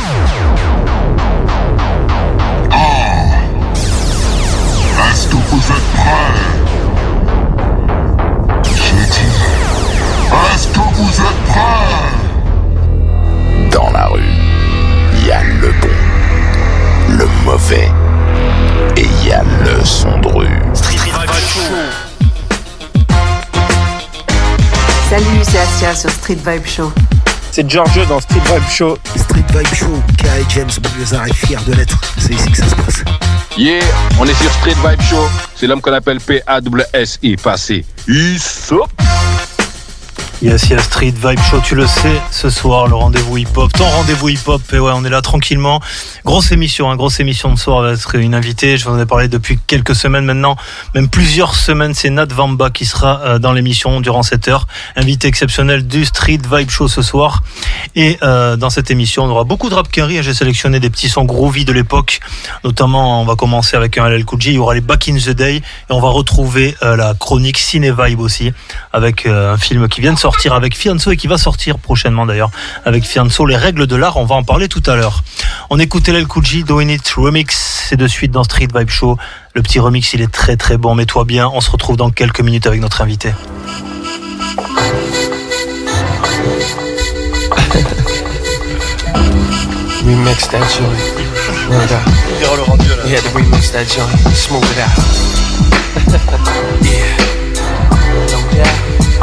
Est-ce que vous êtes prêts? J'ai dit, est-ce que vous êtes prêts? Dans la rue, il y a le bon, le mauvais, et il y a le son de rue. Street Vibe Show. Salut, c'est Assia sur Street Vibe Show. C'est Giorgio dans Street Vibe Show. Street Vibe Show, K.I. James Bouliazar est fier de l'être. C'est ici que ça se passe. Yeah, on est sur Street Vibe Show. C'est l'homme qu'on appelle P-A-S-S-I, passé. Issop. Yes, Street Vibe Show, tu le sais, ce soir, le rendez-vous hip-hop, ton rendez-vous hip-hop, et ouais, on est là tranquillement. Grosse émission de soir avec une invitée, je vous en ai parlé depuis quelques semaines maintenant, même plusieurs semaines, c'est Nat Vamba qui sera dans l'émission durant cette heure, invité exceptionnel du Street Vibe Show ce soir. Et dans cette émission, on aura beaucoup de rap curry, j'ai sélectionné des petits sons groovy de l'époque, notamment on va commencer avec un LL Cool J, il y aura les Back in the Day, et on va retrouver la chronique Ciné Vibe aussi, avec un film qui vient de sortir avec Fianso et qui va sortir prochainement d'ailleurs avec Fianso, les règles de l'art, on va en parler tout à l'heure. On écoute LL Cool J, Doing It Remix, c'est de suite dans Street Vibe Show. Le petit remix il est très très bon, mets-toi bien, on se retrouve dans quelques minutes avec notre invité. Remix that joint. We had to remix that joint, smooth it out. Yeah, no doubt.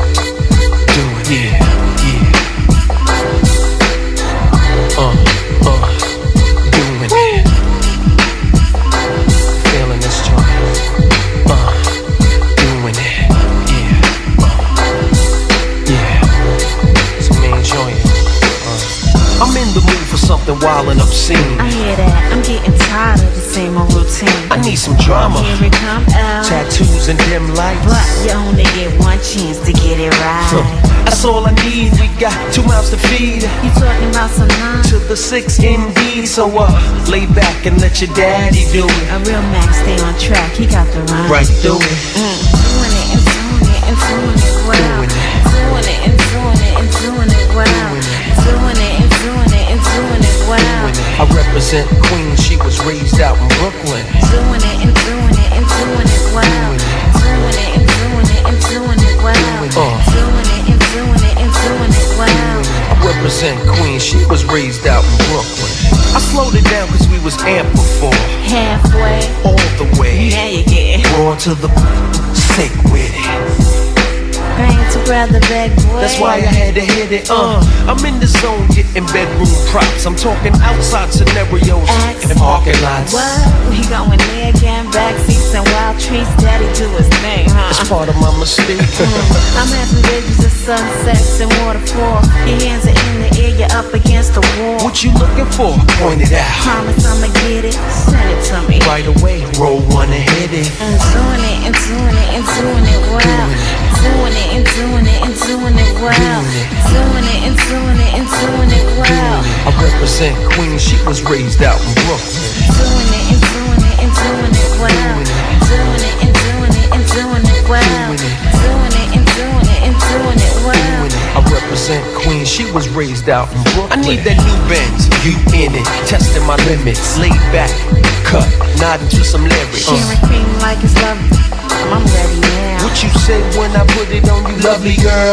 Yeah, doing it. Feeling this joint. Doing it. Yeah. So me enjoying it. I'm in the mood for something wild and obscene. I hear that. I'm getting tired of the same old routine. I need some drama. Here it come out. Tattoos and dim lights. But you only get one chance to get it right. That's all I need. We got 2 mouths to feed. You talking about some nine? To the 6 indeed. So lay back and let your daddy do it. A real Mac stay on track. He got the rhyme. Right through it. Doing it and doing it and doing it well. Doing it and doing it and doing it well. Doing it and doing it and doing it well. I represent Queens. She was raised out in Brooklyn. Doing it and doing it and doing it well. Doing it and doing it and doing it well. Doing it and doing it and doing it well. I represent Queens. She was raised out in Brooklyn. I slowed it down cause we was amped before. Halfway. All the way. Now you get raw to the sick with it. Bang to brother big boy. That's why I had to hit it. I'm in the zone getting bedroom props. I'm talking outside scenarios and parking lots. What? We going there again, backseats and wild trees. Daddy do his thing, huh? It's part of my mistake. I'm having visions of sunsets and waterfall. Your hands are in the air, you're up against the wall. What you looking for? Point it out. Promise I'ma get it. Send it to me right away. Roll one and hit it. And doing it and doing it and doing it well. Doing it and doing it and doing it well. Doing it and doing it and doing it well. I represent Queens. She was raised out in Brooklyn. Doing it and doing it and doing it well. Doing it and doing it and doing it well. Doing it and doing it and doing it well. I represent Queens. She was raised out in Brooklyn. I need that new Benz. You in it, testing my limits. Laid back, cut, nodding to some lyrics. Sharing cream like it's lovely. I'm ready now. What you said when I put it on you, lovely girl?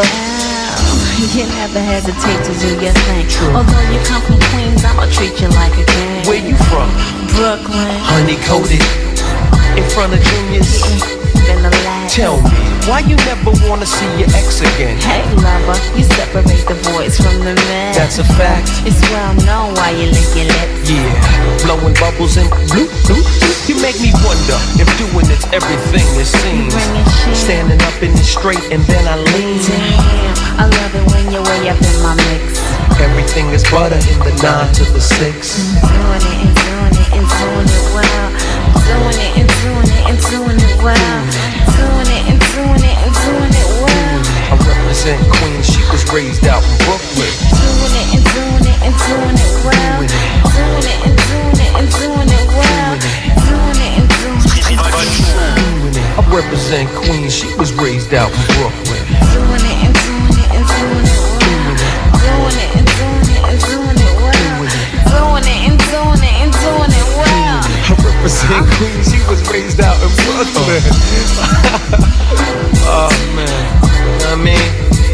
You never hesitate to do your thing. True. Although you come from Queens, I'ma treat you like a king. Where you from? Brooklyn. Honey coated in front of juniors. Been a lag. Tell me, why you never wanna see your ex again? Hey lover, you separate the boys from the men. That's a fact. It's well known why you lick your lips. Yeah, blowing bubbles and bloop, bloop. You make me wonder if doing it's everything it seems. Standing up in it straight and then I lean. Damn, I love it when you're way up in my mix. Everything is butter in the 9 to the 6. Doing it and doing it and doing it well. Doing it and doing it and doing it well. Doing it and doing it and doing it well. I represent Queens. She was raised out in Brooklyn. Doing it and doing it and doing it well. Doing it and doing it and doing it well. Doing it and doing it. I represent Queens. She was raised out in Brooklyn. Doing it and doing it and doing it well. Doing it and doing it and doing it well. Doing queen, she was raised out in Brooklyn. Oh man, you know what I mean?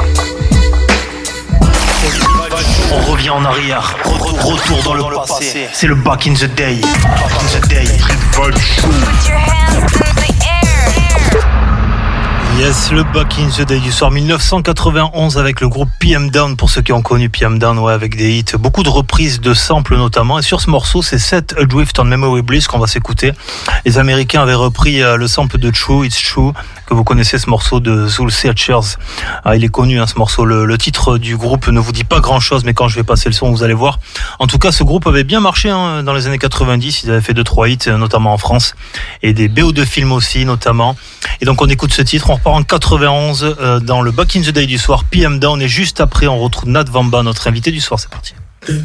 On revient en arrière, retour dans le passé. C'est le Back in the Day. Back in the Day. Street Vibe Show. Put your hands in the air. Yes, le Back in the Day du soir 1991 avec le groupe PM Dawn, pour ceux qui ont connu PM Dawn, ouais, avec des hits, beaucoup de reprises de samples notamment. Et sur ce morceau, c'est Set Adrift on Memory Bliss qu'on va s'écouter. Les Américains avaient repris le sample de True It's True, que vous connaissez, ce morceau de Soul Searchers. Ah, il est connu, hein, ce morceau. Le titre du groupe ne vous dit pas grand chose, mais quand je vais passer le son, vous allez voir. En tout cas, ce groupe avait bien marché, hein, dans les années 90. Ils avaient fait 2-3 hits, notamment en France, et des BO de films aussi, notamment. Et donc, on écoute ce titre. On repart en 91 dans le Back in the Day du soir, PM Dawn. Et juste après, on retrouve Nat Vamba, notre invité du soir. C'est parti.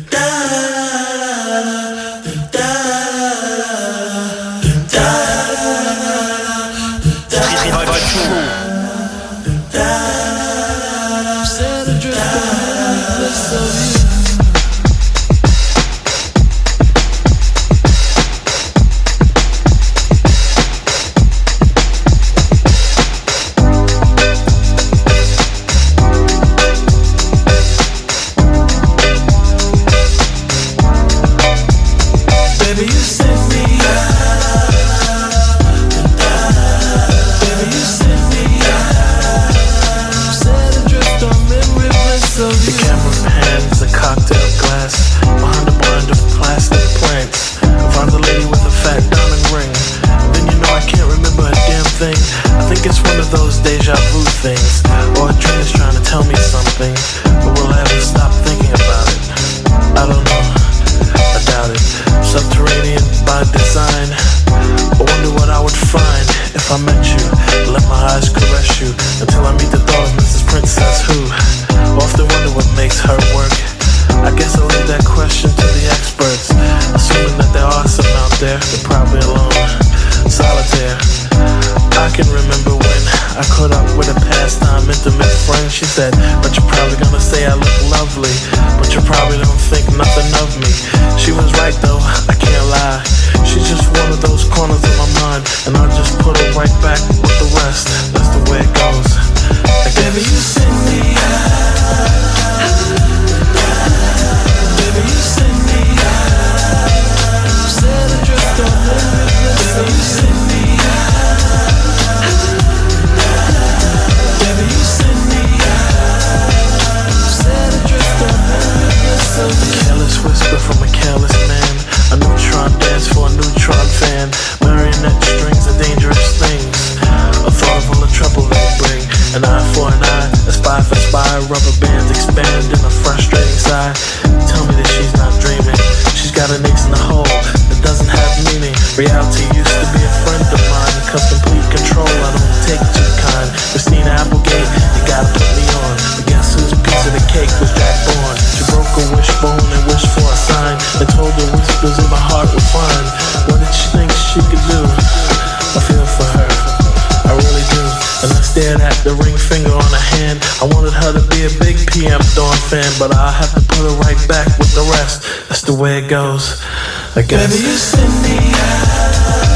But I'll have to put her right back with the rest. That's the way it goes, I guess. Baby, you send me out.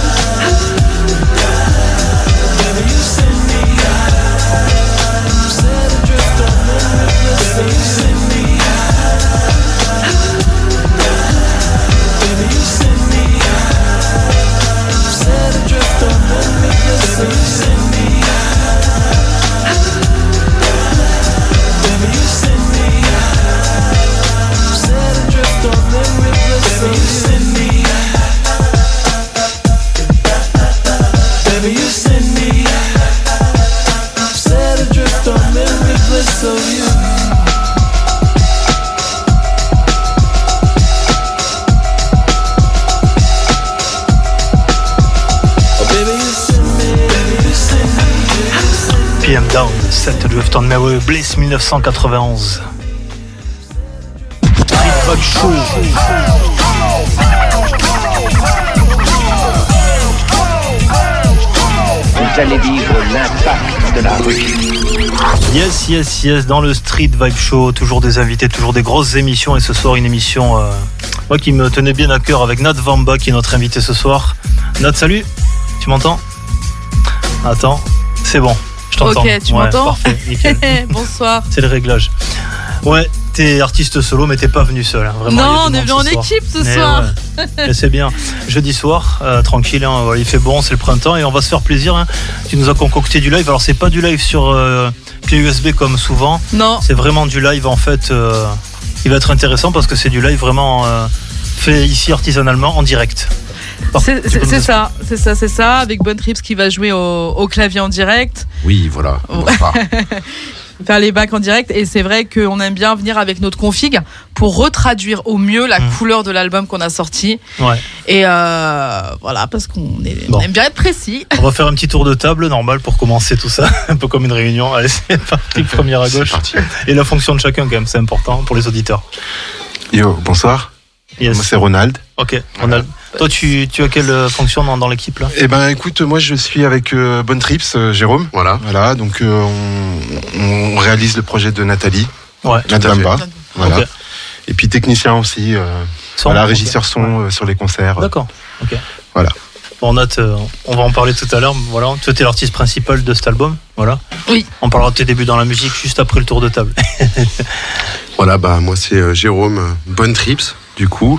Baby, you send me out. Set adrift on memory. Baby, you send me out. Baby, you send me out. Set adrift on memory. Baby, you send me out. Baby, you send me out. Baby, you send me Baby, you send me set adrift on memory bliss of you. Oh, baby, you send me, baby, you send me. PM Dawn, set adrift on memory bliss 1991. Street Vibe Show. Vous allez vivre l'impact de la rue. Yes, dans le Street Vibe Show, toujours des invités, toujours des grosses émissions, et ce soir une émission moi qui me tenait bien à cœur avec Nat Vamba qui est notre invité ce soir. Nat, salut. Tu m'entends? Attends, c'est bon. Je t'entends. Ok, tu m'entends? Parfait, nickel. Bonsoir. C'est le réglage. Ouais, t'es artiste solo, mais t'es pas venu seul. Hein. Vraiment, non, on est venu en équipe ce soir. Ouais. Mais c'est bien. Jeudi soir, tranquille, hein, il fait bon, c'est le printemps et on va se faire plaisir. Hein. Tu nous as concocté du live. Alors, c'est pas du live sur clé USB comme souvent. Non. C'est vraiment du live en fait. Il va être intéressant parce que c'est du live vraiment fait ici artisanalement en direct. C'est ça, avec Bon Trips qui va jouer au clavier en direct. Oui, voilà. Bonsoir. Faire les bacs en direct, et c'est vrai qu'on aime bien venir avec notre config pour retraduire au mieux la couleur de l'album qu'on a sorti. Ouais. Et voilà, parce qu'on aime bien être précis. On va faire un petit tour de table normal pour commencer tout ça, un peu comme une réunion. Allez, c'est parti, première à gauche. Et la fonction de chacun quand même, c'est important pour les auditeurs. Yo, bonsoir. Yes. Moi c'est Ronald. Ok, Ronald. Toi tu as quelle fonction dans l'équipe là? Eh ben écoute, moi je suis avec Bon Trips, Jérôme. Voilà, donc on réalise le projet de Nathalie. Ouais. Nadamba. Voilà. Okay. Et puis technicien aussi. Régisseur son sur les concerts. D'accord. Ok. Voilà. Bon Nat, on va en parler tout à l'heure. Voilà, toi t'es l'artiste principal de cet album. Voilà. Oui. On parlera de tes débuts dans la musique juste après le tour de table. Voilà, moi c'est Jérôme Bon Trips. Du coup,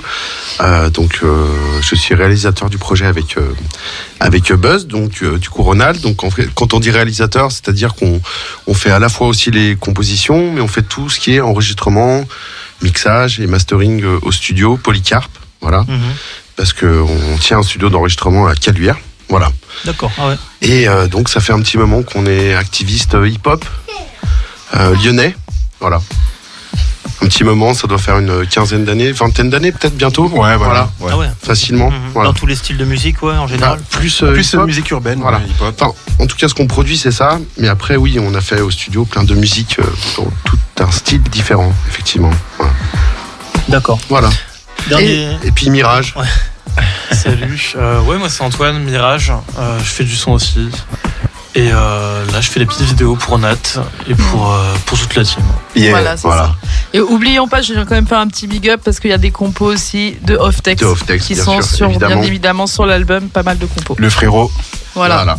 je suis réalisateur du projet avec Buzz, donc du coup Ronald. Donc en fait, quand on dit réalisateur, c'est-à-dire qu'on fait à la fois aussi les compositions, mais on fait tout ce qui est enregistrement, mixage et mastering au studio Polycarpe, voilà. Parce que on tient un studio d'enregistrement à Caluire, voilà. D'accord. Ah ouais. Et donc ça fait un petit moment qu'on est activiste hip-hop lyonnais, voilà. Un petit moment, ça doit faire une quinzaine d'années, vingtaine d'années peut-être bientôt. Ouais, voilà. Ouais. Ah ouais. Facilement. Voilà. Dans tous les styles de musique, ouais, en général. Plus musique urbaine, voilà. hip-hop. Enfin, en tout cas, ce qu'on produit, c'est ça. Mais après, oui, on a fait au studio plein de musiques dans tout un style différent, effectivement. Voilà. D'accord. Voilà. Et puis Mirage. Ouais. Salut. Moi c'est Antoine, Mirage. Je fais du son aussi. Et là, je fais des petites vidéos pour Nat et pour toute la team. Yeah, voilà, c'est ça. Et oublions pas, je vais quand même faire un petit big up parce qu'il y a des compos aussi de Off-Text qui sont bien évidemment sur l'album, pas mal de compos. Le frérot. Voilà.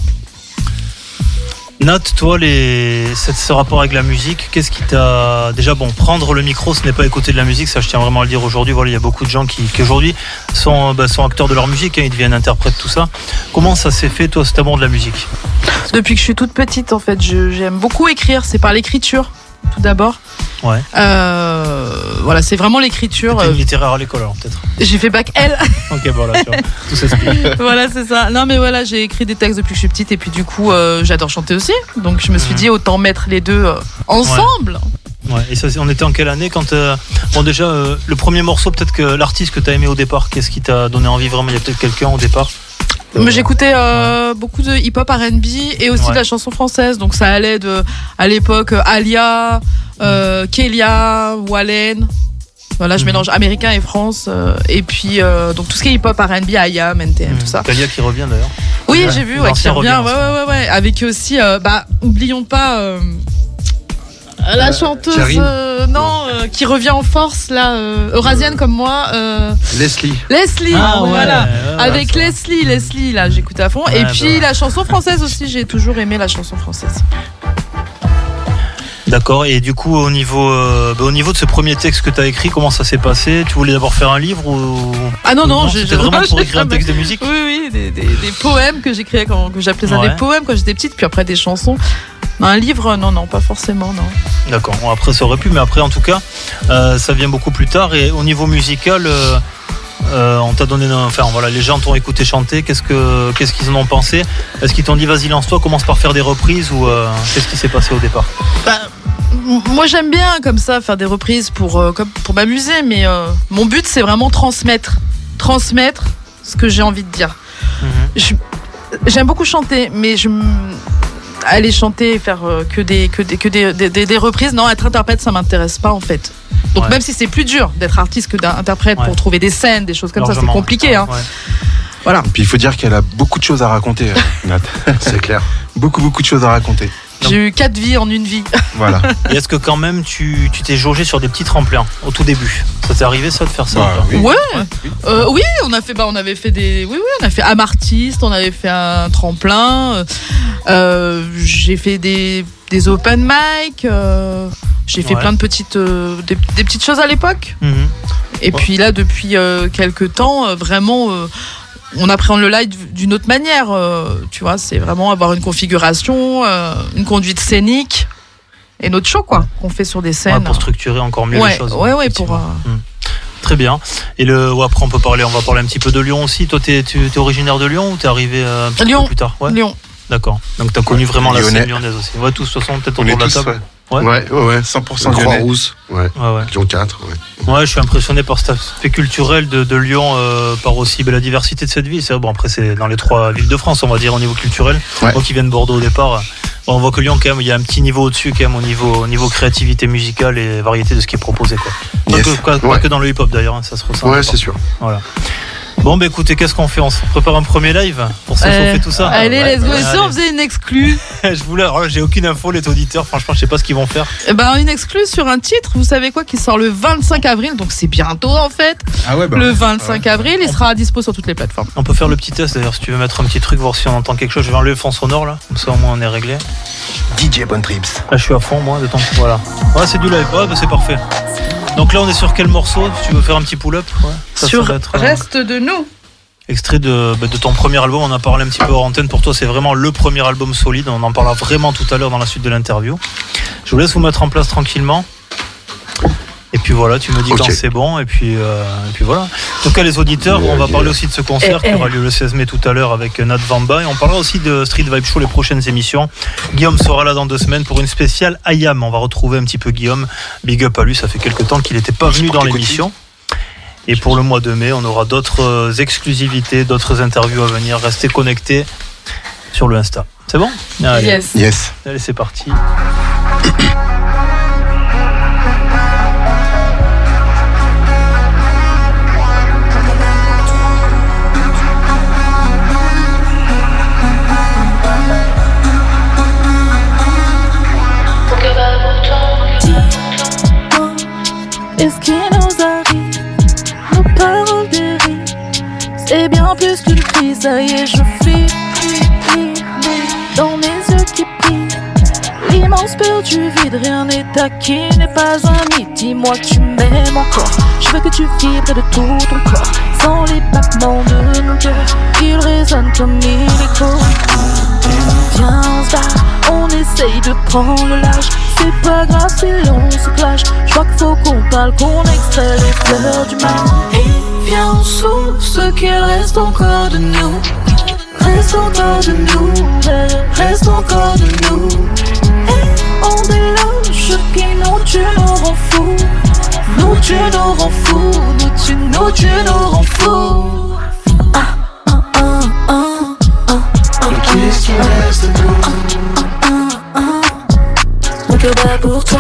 Nat, toi, ce rapport avec la musique, qu'est-ce qui t'a... Déjà, prendre le micro, ce n'est pas écouter de la musique, ça je tiens vraiment à le dire aujourd'hui. Voilà, il y a beaucoup de gens qui aujourd'hui sont acteurs de leur musique, hein, ils deviennent interprètes, tout ça. Comment ça s'est fait, toi, cet amour de la musique? Depuis que je suis toute petite, en fait, j'aime beaucoup écrire, c'est par l'écriture, tout d'abord. Ouais. Voilà, c'est vraiment l'écriture. T'étais littéraire à l'école, alors, peut-être. J'ai fait bac L. Ok, voilà, tu vois, tout s'explique. Voilà, c'est ça. Non, mais voilà, j'ai écrit des textes depuis que je suis petite et puis du coup, j'adore chanter aussi. Donc, je me suis dit, autant mettre les deux ensemble. Ouais. Et ça, on était en quelle année quand déjà, le premier morceau, peut-être que l'artiste que t'as aimé au départ, qu'est-ce qui t'a donné envie vraiment? Il y a peut-être quelqu'un au départ? Mais j'écoutais beaucoup de hip-hop R&B et aussi de la chanson française. Donc ça allait à l'époque Alia, Kélia, Wallen. Voilà, je mélange américain et France. Et puis donc tout ce qui est hip-hop R&B, IAM, NTM, tout ça. Kélia qui revient d'ailleurs. Oui, j'ai vu, qui revient. Ouais. Avec aussi, oublions pas. La chanteuse qui revient en force là, eurasienne comme moi, Leslie, voilà. Avec Leslie là, j'écoute à fond. Ouais, et puis la chanson française aussi, j'ai toujours aimé la chanson française. D'accord. Et du coup, au niveau de ce premier texte que tu as écrit, comment ça s'est passé? Tu voulais d'abord faire un livre ou... Ah non, c'était vraiment pour écrire un texte de musique. Oui, des poèmes que j'écrivais que j'appelais ça des poèmes quand j'étais petite, puis après des chansons. Un livre, non, pas forcément, non. D'accord. Bon, après, ça aurait pu, mais après, en tout cas, ça vient beaucoup plus tard. Et au niveau musical, on t'a donné, les gens t'ont écouté chanter. Qu'est-ce qu'ils en ont pensé? Est-ce qu'ils t'ont dit, vas-y, lance-toi, commence par faire des reprises, ou qu'est-ce qui s'est passé au départ? Moi, j'aime bien comme ça faire des reprises pour m'amuser, mais mon but, c'est vraiment transmettre ce que j'ai envie de dire. J'aime beaucoup chanter, mais aller chanter et faire que des reprises, non, être interprète, ça m'intéresse pas en fait. Donc même si c'est plus dur d'être artiste que d'interprète pour trouver des scènes, des choses comme ça, c'est compliqué. Hein. Voilà. Et puis il faut dire qu'elle a beaucoup de choses à raconter, Nat. C'est clair. Beaucoup de choses à raconter. J'ai eu 4 vies en une vie. Voilà. Et est-ce que quand même tu t'es jaugé sur des petits tremplins au tout début? Ça t'est arrivé ça de faire ça? Oui. Oui, on a fait, on avait fait des, on a fait Amartiste, on avait fait un tremplin. J'ai fait des open mic. J'ai fait plein de petites, des petites choses à l'époque. Et puis là, depuis quelques temps, vraiment. On appréhende le live d'une autre manière, tu vois, c'est vraiment avoir une configuration, une conduite scénique et notre show, quoi, qu'on fait sur des scènes. Pour structurer encore mieux les choses. Ouais, pour. Très bien. Et après, on va parler un petit peu de Lyon aussi. Toi, tu es originaire de Lyon ou t'es arrivé un petit peu plus tard? Lyon. D'accord. Donc, t'as connu vraiment la scène lyonnaise aussi. Ouais, tous, de toute façon, peut-être autour de la table. Ouais, 100% Croix-Rousse. Lyon 4. Ouais, je suis impressionné par cet aspect culturel de Lyon, par aussi la diversité de cette ville. C'est bon, après c'est dans les 3 villes de France, on va dire au niveau culturel. Moi qui viens de Bordeaux au départ, on voit que Lyon quand même, il y a un petit niveau au-dessus quand même au niveau créativité musicale et variété de ce qui est proposé, quoi. Pas que dans le hip-hop d'ailleurs, hein, ça se ressent. Ouais, c'est sûr. Voilà. Bon, bah écoutez, qu'est-ce qu'on fait? On se prépare un premier live pour se chauffer tout ça. Allez, let's go. Et si on faisait une exclue? J'ai aucune info, les auditeurs, franchement, je sais pas ce qu'ils vont faire. Une exclue sur un titre, vous savez quoi, qui sort le 25 avril, donc c'est bientôt en fait. Le 25 avril, il sera à dispo sur toutes les plateformes. On peut faire le petit test d'ailleurs, si tu veux mettre un petit truc, voir si on entend quelque chose. Je vais enlever le fond sonore là, comme ça au moins on est réglé. DJ Bonne Trips. Là, je suis à fond, moi, de temps. Voilà. Ouais, c'est du live, c'est parfait. Donc là, on est sur quel morceau? Si tu veux faire un petit pull-up? Sur Reste de nous. Extrait de ton premier album, on en a parlé un petit peu hors antenne. Pour toi, c'est vraiment le premier album solide. On en parlera vraiment tout à l'heure dans la suite de l'interview. Je vous laisse vous mettre en place tranquillement. Et puis voilà, tu me dis quand c'est bon. Et puis voilà. En tout cas, les auditeurs, on va parler aussi de ce concert qui aura lieu le 16 mai tout à l'heure avec Nat Vamba. Et on parlera aussi de Street Vibe Show, les prochaines émissions. Guillaume sera là dans 2 semaines pour une spéciale IAM. On va retrouver un petit peu Guillaume. Big up à lui, ça fait quelques temps qu'il n'était pas venu dans l'émission. Et pour le mois de mai, on aura d'autres exclusivités, d'autres interviews à venir. Restez connectés sur le Insta. C'est bon? Allez. Yes. Allez, c'est parti. Est-ce qu'il nous arrive? Nos paroles dérivent. C'est bien plus qu'une crise. Ça y est, je fuis. Dans mes yeux qui brillent. L'immense peur du vide. Rien n'est acquis, n'est pas un mythe. Dis-moi que tu m'aimes encore. Je veux que tu vibres de tout ton corps. Sans les battements de mon cœur. Il résonne comme illico. Viens, on se bat. On essaye de prendre le large. C'est pas grave si l'on se clash. J'crois qu'il faut qu'on parle, qu'on extrait les fleurs du mal. Et viens, on s'ouvre ce qu'il reste encore de nous. Reste encore de nous, reste encore de nous. Et on déloge qui nous tu nous rends fous. Nous tu nous rends fous, nous tu nous rends fous. Qu'est-ce qui reste de nous? Mon cœur bat pour toi.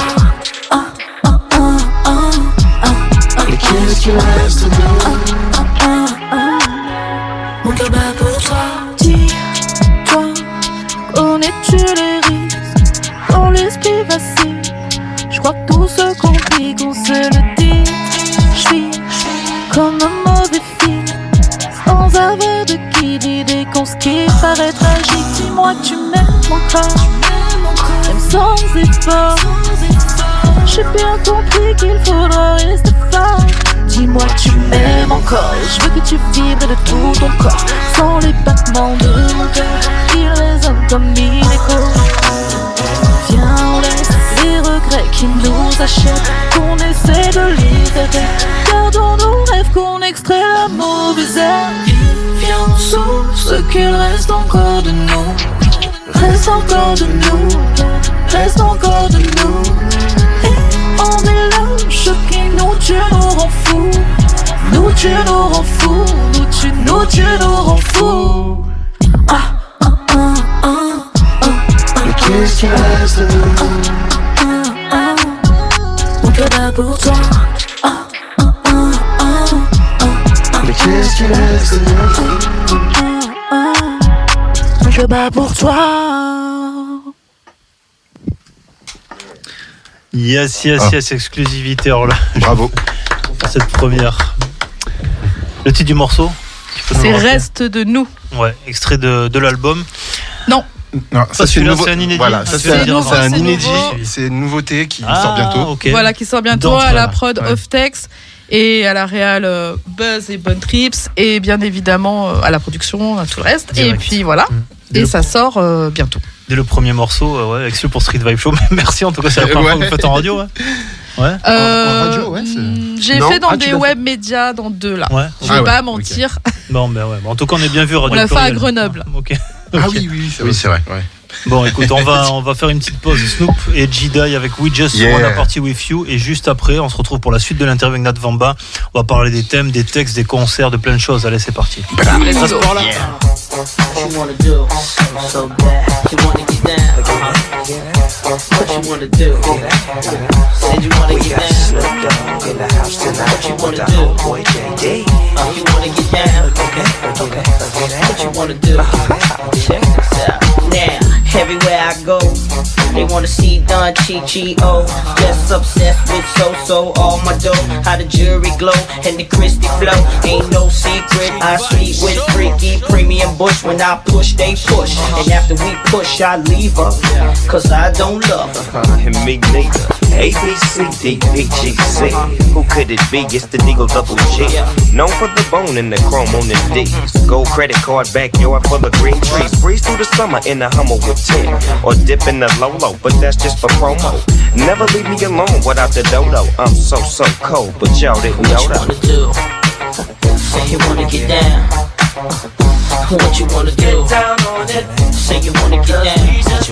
Mais qu'est-ce qui reste de nous? Mon cœur bat pour toi. Dis-toi, connais-tu les risques? Quand l'esprit vacille, je crois que tout se complique, on se le dit. Je suis comme un mauvais film, sans avoir de guide, l'idée qu'on se quitte paraît tragique. Dis-moi que tu m'aimes encore. Même sans effort, j'ai bien compris qu'il faudra rester fort. Dis-moi que tu m'aimes encore. Je veux que tu vibres de tout ton corps. Sans les battements de mon cœur, il résonne comme illico. Viens, on laisse les regrets qui nous achètent, qu'on essaie de libérer. Gardons nos rêves, qu'on extrait la mauvaise herbe. Viens, on s'ouvre ce qu'il reste encore de nous. Reste encore de nous, reste encore de nous. Et on mélange qui nous tue, nous rend fous. Nous tue, nous rend fous. Nous tue, nous rend fous. Mais qu'est-ce qui reste de nous? Mon cœur bat pour toi. Mais qu'est-ce qui reste de nous? Je bats pour toi. Yes, exclusivité. Bravo. Pour cette première. Le titre du morceau c'est Reste de nous. Ouais, extrait de l'album. Non, ça c'est un inédit. Voilà, ça c'est un inédit. C'est une nouveauté qui sort bientôt. Okay. Voilà, qui sort bientôt à la prod Off-Tex et à la réal Buzz et Bonne Trips et bien évidemment à la production, à tout le reste. Direct. Et puis voilà, ça sort bientôt. Dès le premier morceau, exclu pour Street Vibe Show. Merci en tout cas, c'est la première fois que vous faites en radio. Ouais. En radio, j'ai fait dans des web médias, dans 2 là. Ouais. Je vais pas mentir. Okay. Bon, en tout cas, on est bien vu radio. On l'a fait à Grenoble. Okay. Ah oui, c'est vrai. Ouais. Bon, écoute, on va faire une petite pause. Snoop et G-Die avec We Just Wanna Party With You. Et juste après, on se retrouve pour la suite de l'interview avec Nat Vamba. On va parler des thèmes, des textes, des concerts, de plein de choses. Allez, c'est parti. Ça se part là. What you wanna do? So bad. You wanna get down? What you wanna do? Said you wanna get down. What you wanna do? You wanna get down? What you wanna do? Check this out. Now, everywhere I go, they wanna see Don Chi-Chi-O. Just obsessed with so-so, all my dough. How the jury glow and the Christy flow. Ain't no secret, I sleep with freaky premium bush. When I push, they push. And after we push, I leave her. Cause I don't love her. And me neither. A, B, C, D, P, G, C. Who could it be? It's the Deagle Double G. Known for the bone and the chrome on the D's. Gold credit card backyard full of green trees. Breeze through the summer in the Hummer with 10. Or dip in the Lolo, but that's just for promo. Never leave me alone without the dodo. I'm so cold, but y'all didn't know that. What you wanna do? Say you wanna get down. What you wanna do? Get down on it. Say you wanna get down.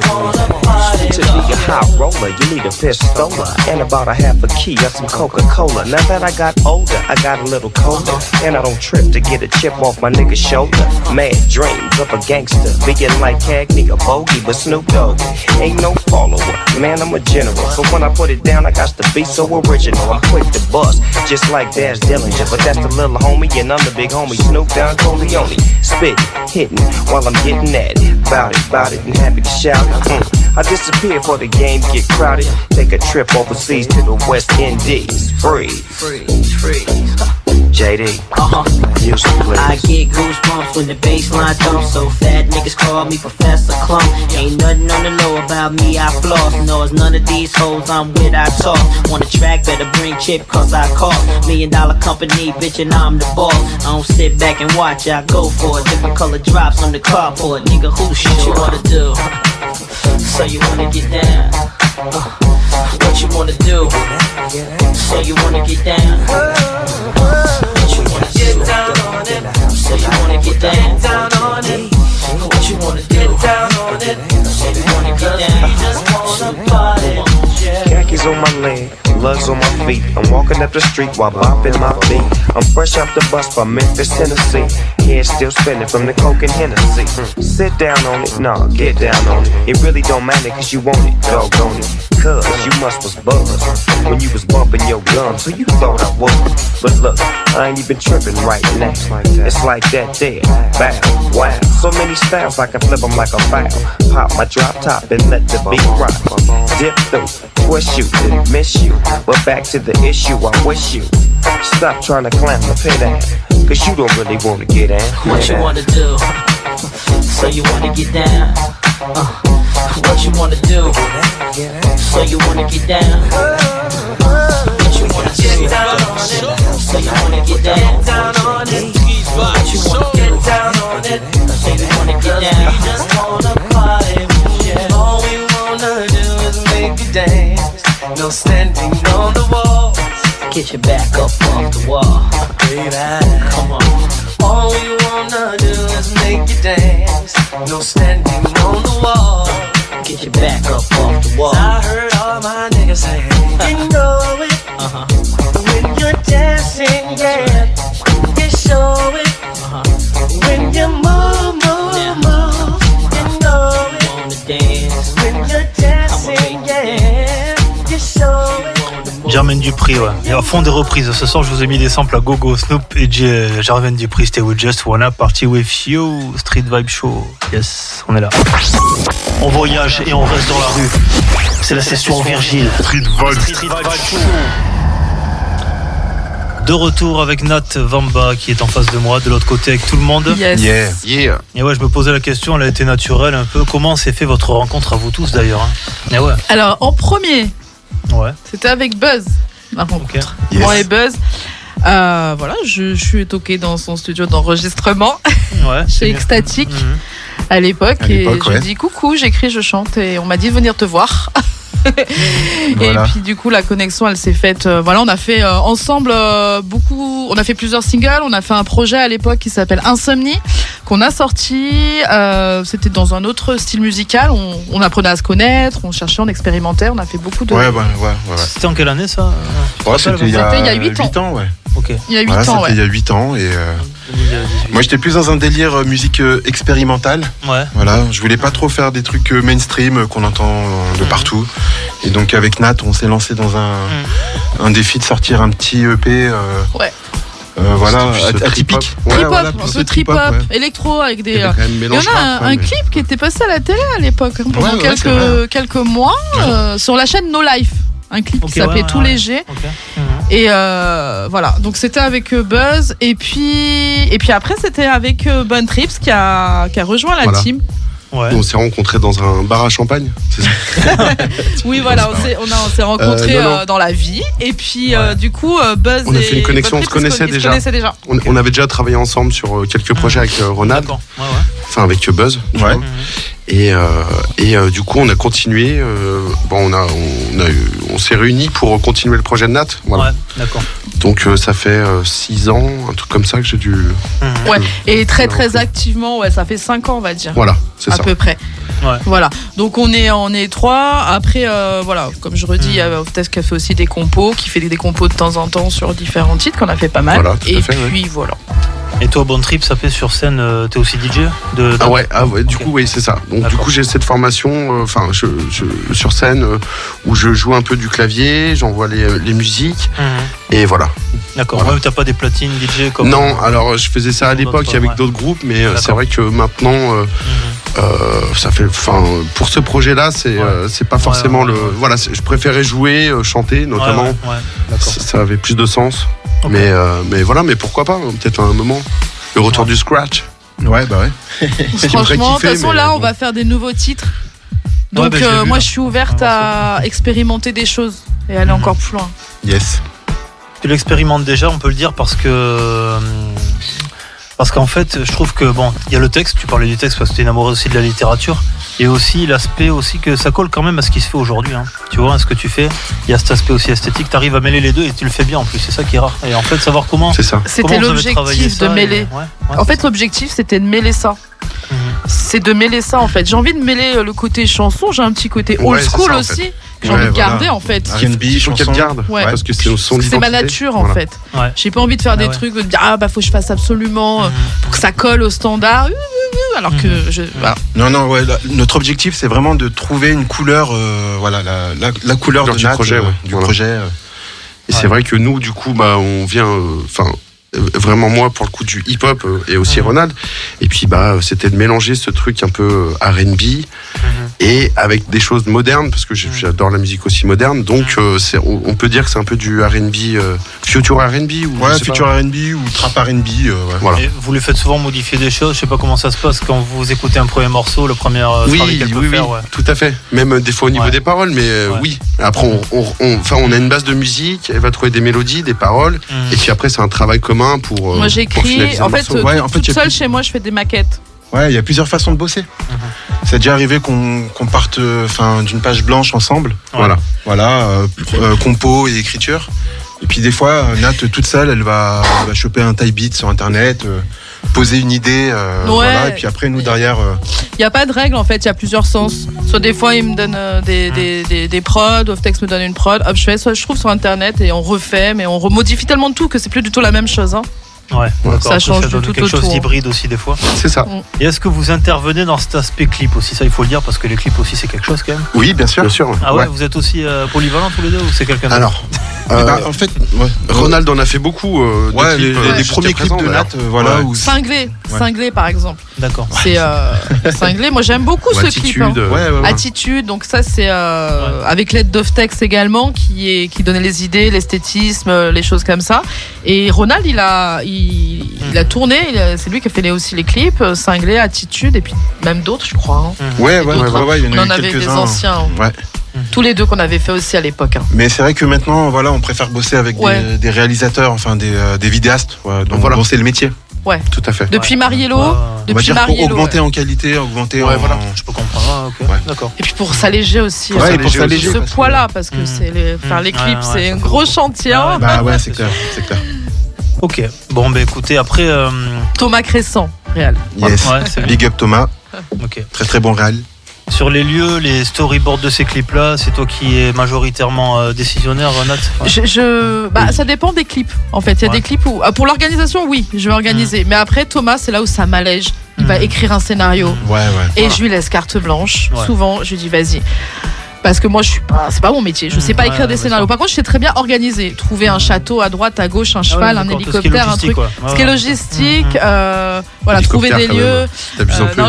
To be a hot roller, you need a pistola and about a half a key of some Coca-Cola. Now that I got older, I got a little colder, and I don't trip to get a chip off my nigga's shoulder. Mad dreams of a gangster, being like Cagney, a bogey, but Snoop Dogg ain't no follower. Man, I'm a general, so when I put it down, I got to be so original. I'm quick to bust, just like Dash Dillinger, but that's the little homie, and I'm the big homie, Snoop Don Corleone. Spitting, hitting, while I'm getting at it. Bout it, and happy to shout it. I disappear before the game get crowded. Take a trip overseas to the West Indies. Freeze. JD, music please. I get goosebumps when the bassline thumps. So fat niggas call me Professor Clump. Ain't nothing on the low about me, I floss. No, it's none of these hoes I'm with, I talk. Want a track, better bring chip, cause I cost. $1 million company, bitch, and I'm the boss. I don't sit back and watch, I go for it. Different color drops on the carport. Nigga, who shit you wanna do? So you wanna get down? What you wanna do? So you wanna get down? What you wanna get down on it? So you wanna get down on it? What you wanna do? Get down on it? So you wanna get down? We just wanna party. Khakis on my leg, lugs on my feet. I'm walking up the street while bopping my beat. I'm fresh off the bus from Memphis, Tennessee. Head still spinning from the coke and Hennessy. Sit down on it, nah, get down on it. It really don't matter cause you want it, doggone it. Cause you must was buzzed when you was bumping your gums, so you thought I was. But look, I ain't even tripping right now. It's like that there, bow, wow. So many styles I can flip them like a foul. Pop my drop top and let the beat rock. Dip through, twist you, didn't miss you. But back to the issue, I wish you stop trying to climb the pit down, cause you don't really wanna get down. What you wanna do? So you wanna get down? What you wanna do? So you wanna get down? What you wanna do? So you wanna get down? What you wanna get down on it? So you wanna get down? We just wanna party. All we wanna do is make you dance. No standing on the wall. Get your back up off the wall, baby. Come on. All we wanna do is make you dance. No standing on the wall. Get your back up off the wall. I heard all my niggas saying, you know it. When you're dancing, yeah, you show it. When you move, you know it. Wanna dance. When you're dancing, yeah, you show it. Jermaine Dupri, ouais. Et à fond des reprises. Ce soir, je vous ai mis des samples à Gogo, Snoop et Jermaine Dupri. C'était We Just Wanna Party With You, Street Vibe Show. Yes, on est là. On voyage et on reste dans la rue. C'est la session Virgile. Street Vibe Show. De retour avec Nat Vamba qui est en face de moi, de l'autre côté avec tout le monde. Yes. Yeah. Et ouais, je me posais la question, elle a été naturelle un peu. Comment s'est fait votre rencontre à vous tous d'ailleurs, hein? Et ouais. Alors, en premier, ouais. C'était avec Buzz, ma rencontre. Okay. Yes. Moi et Buzz. Voilà, je suis toquée dans son studio d'enregistrement Ouais, chez Ecstatic à l'époque. Et je lui ouais. dis coucou, j'écris, je chante. Et on m'a dit de venir te voir. Voilà. Et puis du coup la connexion elle s'est faite voilà, on a fait ensemble beaucoup, on a fait plusieurs singles, on a fait un projet à l'époque qui s'appelle Insomnie qu'on a sorti, c'était dans un autre style musical, on apprenait à se connaître, on cherchait, on expérimentait, on a fait beaucoup de... Ouais. C'était en quelle année ça? C'était il y a 8 ans. ouais. Ok. Il y a 8 Voilà, ans, c'était ouais. il y a 8 ans et moi j'étais plus dans un délire musique expérimentale. Ouais. Voilà, je voulais pas trop faire des trucs mainstream qu'on entend de partout. Et donc avec Nat, on s'est lancé dans un défi de sortir un petit EP. Voilà, atypique. Trip-hop, un peu trip-hop, électro avec des... Il y en a un clip qui était passé à la télé à l'époque, hein, pendant quelques mois, sur la chaîne No Life. Un clip qui s'appelait Tout Léger. Et voilà, donc c'était avec Buzz. Et puis après, c'était avec Bon Trips qui a rejoint la team. Ouais. On s'est rencontrés dans un bar à champagne, c'est ça? Oui, voilà, on s'est rencontrés dans la vie. Et puis, du coup, Buzz on a fait une connexion, on se connaissait déjà. On avait déjà travaillé ensemble sur quelques projets avec Ronald. Enfin, avec Buzz. Ouais. Et du coup, on a continué. On s'est réunis pour continuer le projet de Nat. Voilà. Ouais, d'accord. Donc, ça fait 6 ans, un truc comme ça que j'ai dû. Ouais, et très activement, ouais, ça fait 5 ans, on va dire. Voilà, c'est ça. À peu près. Ouais. Voilà. Donc, on est 3. Après, voilà, comme je redis, il y a Oftest qui a fait aussi des compos, qui fait des compos de temps en temps sur différents titres, qu'on a fait pas mal. Voilà, tout à fait, puis, voilà. Et toi, Bon Trip, ça fait sur scène, t'es aussi DJ Ah ouais, du coup, oui, c'est ça. Donc, du coup, j'ai cette formation, sur scène, où je joue un peu du clavier, j'envoie les musiques, et voilà. D'accord, voilà. Même t'as pas des platines DJ comme... Non, alors je faisais ça à l'époque avec d'autres groupes, mais c'est vrai que maintenant, ça fait, pour ce projet-là, c'est pas forcément le... Voilà, je préférais jouer, chanter, notamment. Ça avait plus de sens. Okay. Mais voilà, mais pourquoi pas, peut-être à un moment, le retour du scratch. Ouais, bah ouais. Franchement, de toute façon, là, on va faire des nouveaux titres. Donc, moi, je suis ouverte à expérimenter des choses et aller encore plus loin. Yes. Tu l'expérimentes déjà, on peut le dire, parce qu'en fait, je trouve que, bon, il y a le texte, tu parlais du texte parce que tu es amoureux aussi de la littérature, et aussi l'aspect aussi que ça colle quand même à ce qui se fait aujourd'hui, hein. Tu vois, ce que tu fais, il y a cet aspect aussi esthétique, tu arrives à mêler les deux et tu le fais bien en plus, c'est ça qui est rare. Et en fait, savoir comment... C'est ça. C'était l'objectif de mêler. En fait, l'objectif, c'était de mêler ça. C'est de mêler ça en fait. J'ai envie de mêler le côté chanson, j'ai un petit côté old school ça, aussi, que j'ai envie de garder en fait. R&B, il faut qu'elle garde, parce que c'est son identité. C'est ma nature en fait. J'ai pas envie de faire des trucs, de dire faut que je fasse absolument pour que ça colle au standard. Alors que voilà. Non, ouais, notre objectif c'est vraiment de trouver une couleur, la couleur de du Nat, projet. Du projet. Et c'est vrai que nous, du coup, on vient, vraiment moi pour le coup du hip-hop et aussi Ronald, et puis c'était de mélanger ce truc un peu R&B et avec des choses modernes, parce que j'adore la musique aussi moderne, donc on peut dire que c'est un peu du R&B, future R&B ou future R&B ou trap R&B, voilà. Et vous lui faites souvent modifier des choses, je sais pas comment ça se passe quand vous écoutez un premier morceau, le premier travail qu'elle peut faire. Tout à fait, même des fois au niveau des paroles, mais oui, après on a une base de musique, elle va trouver des mélodies, des paroles, et puis après c'est un travail commun pour... moi j'écris, en fait, toute seule chez moi je fais des maquettes. Ouais, il y a plusieurs façons de bosser. C'est déjà arrivé qu'on parte d'une page blanche ensemble. Voilà, compo et écriture. Et puis des fois, Nat toute seule, elle va choper un type beat sur internet, poser une idée, voilà, et puis après nous derrière. Il n'y a pas de règle en fait, il y a plusieurs sens. Soit des fois il me donne des prods, Oftex me donne une prod, hop je fais, soit je trouve sur internet et on refait, mais on remodifie tellement de tout que c'est plus du tout la même chose. Ouais, ça change de tout quelque chose d'hybride aussi des fois. C'est ça. Et est-ce que vous intervenez dans cet aspect clip aussi? Ça il faut le dire parce que les clips aussi c'est quelque chose quand même. Oui, bien sûr. Ah ouais, vous êtes aussi polyvalents tous les deux ou c'est quelqu'un d'autre? Alors, En fait, Ronald en a fait beaucoup. Les premiers clips de Nat, voilà. Où... Cinglé par exemple. D'accord. C'est Cinglé. Moi j'aime beaucoup ce clip. Hein. Ouais. Attitude. Donc ça c'est avec l'aide d'Oftex également qui donnait les idées, l'esthétisme, les choses comme ça. Et Ronald il a tourné. C'est lui qui a fait aussi les clips. Cinglé, Attitude et puis même d'autres je crois. Hein. Ouais. Il y en a eu avait des quelques-uns. anciens. Ouais. Tous les deux qu'on avait fait aussi à l'époque. Hein. Mais c'est vrai que maintenant, voilà, on préfère bosser avec des réalisateurs, enfin des vidéastes. Donc voilà. Bon, c'est le métier. Ouais. Tout à fait. Depuis Mariello, on va dire pour augmenter en qualité, augmenter en... voilà, je peux comprendre. Ouais. D'accord. Et puis pour s'alléger aussi. Pour s'alléger ce poids-là, parce que faire les clips, c'est un gros chantier. Ouais, c'est clair. Ok. Bon, écoutez, après. Thomas Crescent, réal. Yes. Big up Thomas. Ok. Très très bon réal. Sur les lieux, les storyboards de ces clips-là, c'est toi qui es majoritairement décisionnaire, Nat? Ça dépend des clips. En fait, il y a des clips où, pour l'organisation, oui, je vais organiser. Mais après, Thomas, c'est là où ça m'allège. Il va écrire un scénario. Et je lui laisse carte blanche. Souvent, je lui dis, vas-y. Parce que moi, c'est pas mon métier. Je sais pas écrire des scénarios. Par contre, je sais très bien organiser. Trouver un château à droite, à gauche, un cheval, un hélicoptère, un truc. Ce qui est logistique. Voilà, trouver des lieux. Non,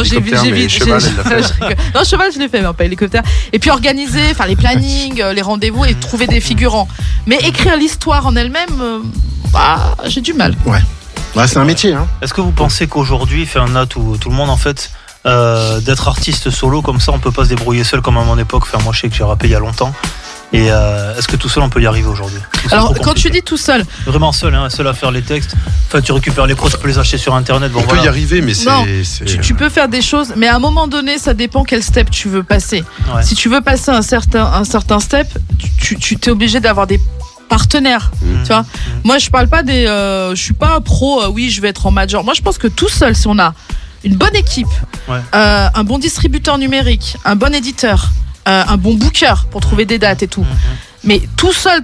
cheval, je l'ai fait, mais pas hélicoptère. Et puis organiser, faire les plannings, les rendez-vous et trouver des figurants. Mais écrire l'histoire en elle-même, j'ai du mal. Ouais. C'est un métier. Hein. Est-ce que vous pensez qu'aujourd'hui, fait un Nat où tout le monde en fait. D'être artiste solo comme ça, on peut pas se débrouiller seul comme à mon époque. Moi, je sais que j'ai rappé il y a longtemps. Et est-ce que tout seul on peut y arriver aujourd'hui? Alors, quand tu dis tout seul, vraiment seul, seul à faire les textes. Enfin, tu récupères les codes, tu peux les acheter sur internet. On peut y arriver, mais tu peux faire des choses, mais à un moment donné, ça dépend quel step tu veux passer. Ouais. Si tu veux passer un certain step, tu t'es obligé d'avoir des partenaires, tu vois. Moi, je parle pas je suis pas pro. Oui, je vais être en major. Moi, je pense que tout seul, si on a une bonne équipe, un bon distributeur numérique, un bon éditeur, un bon booker pour trouver des dates et tout. Mais tout seul,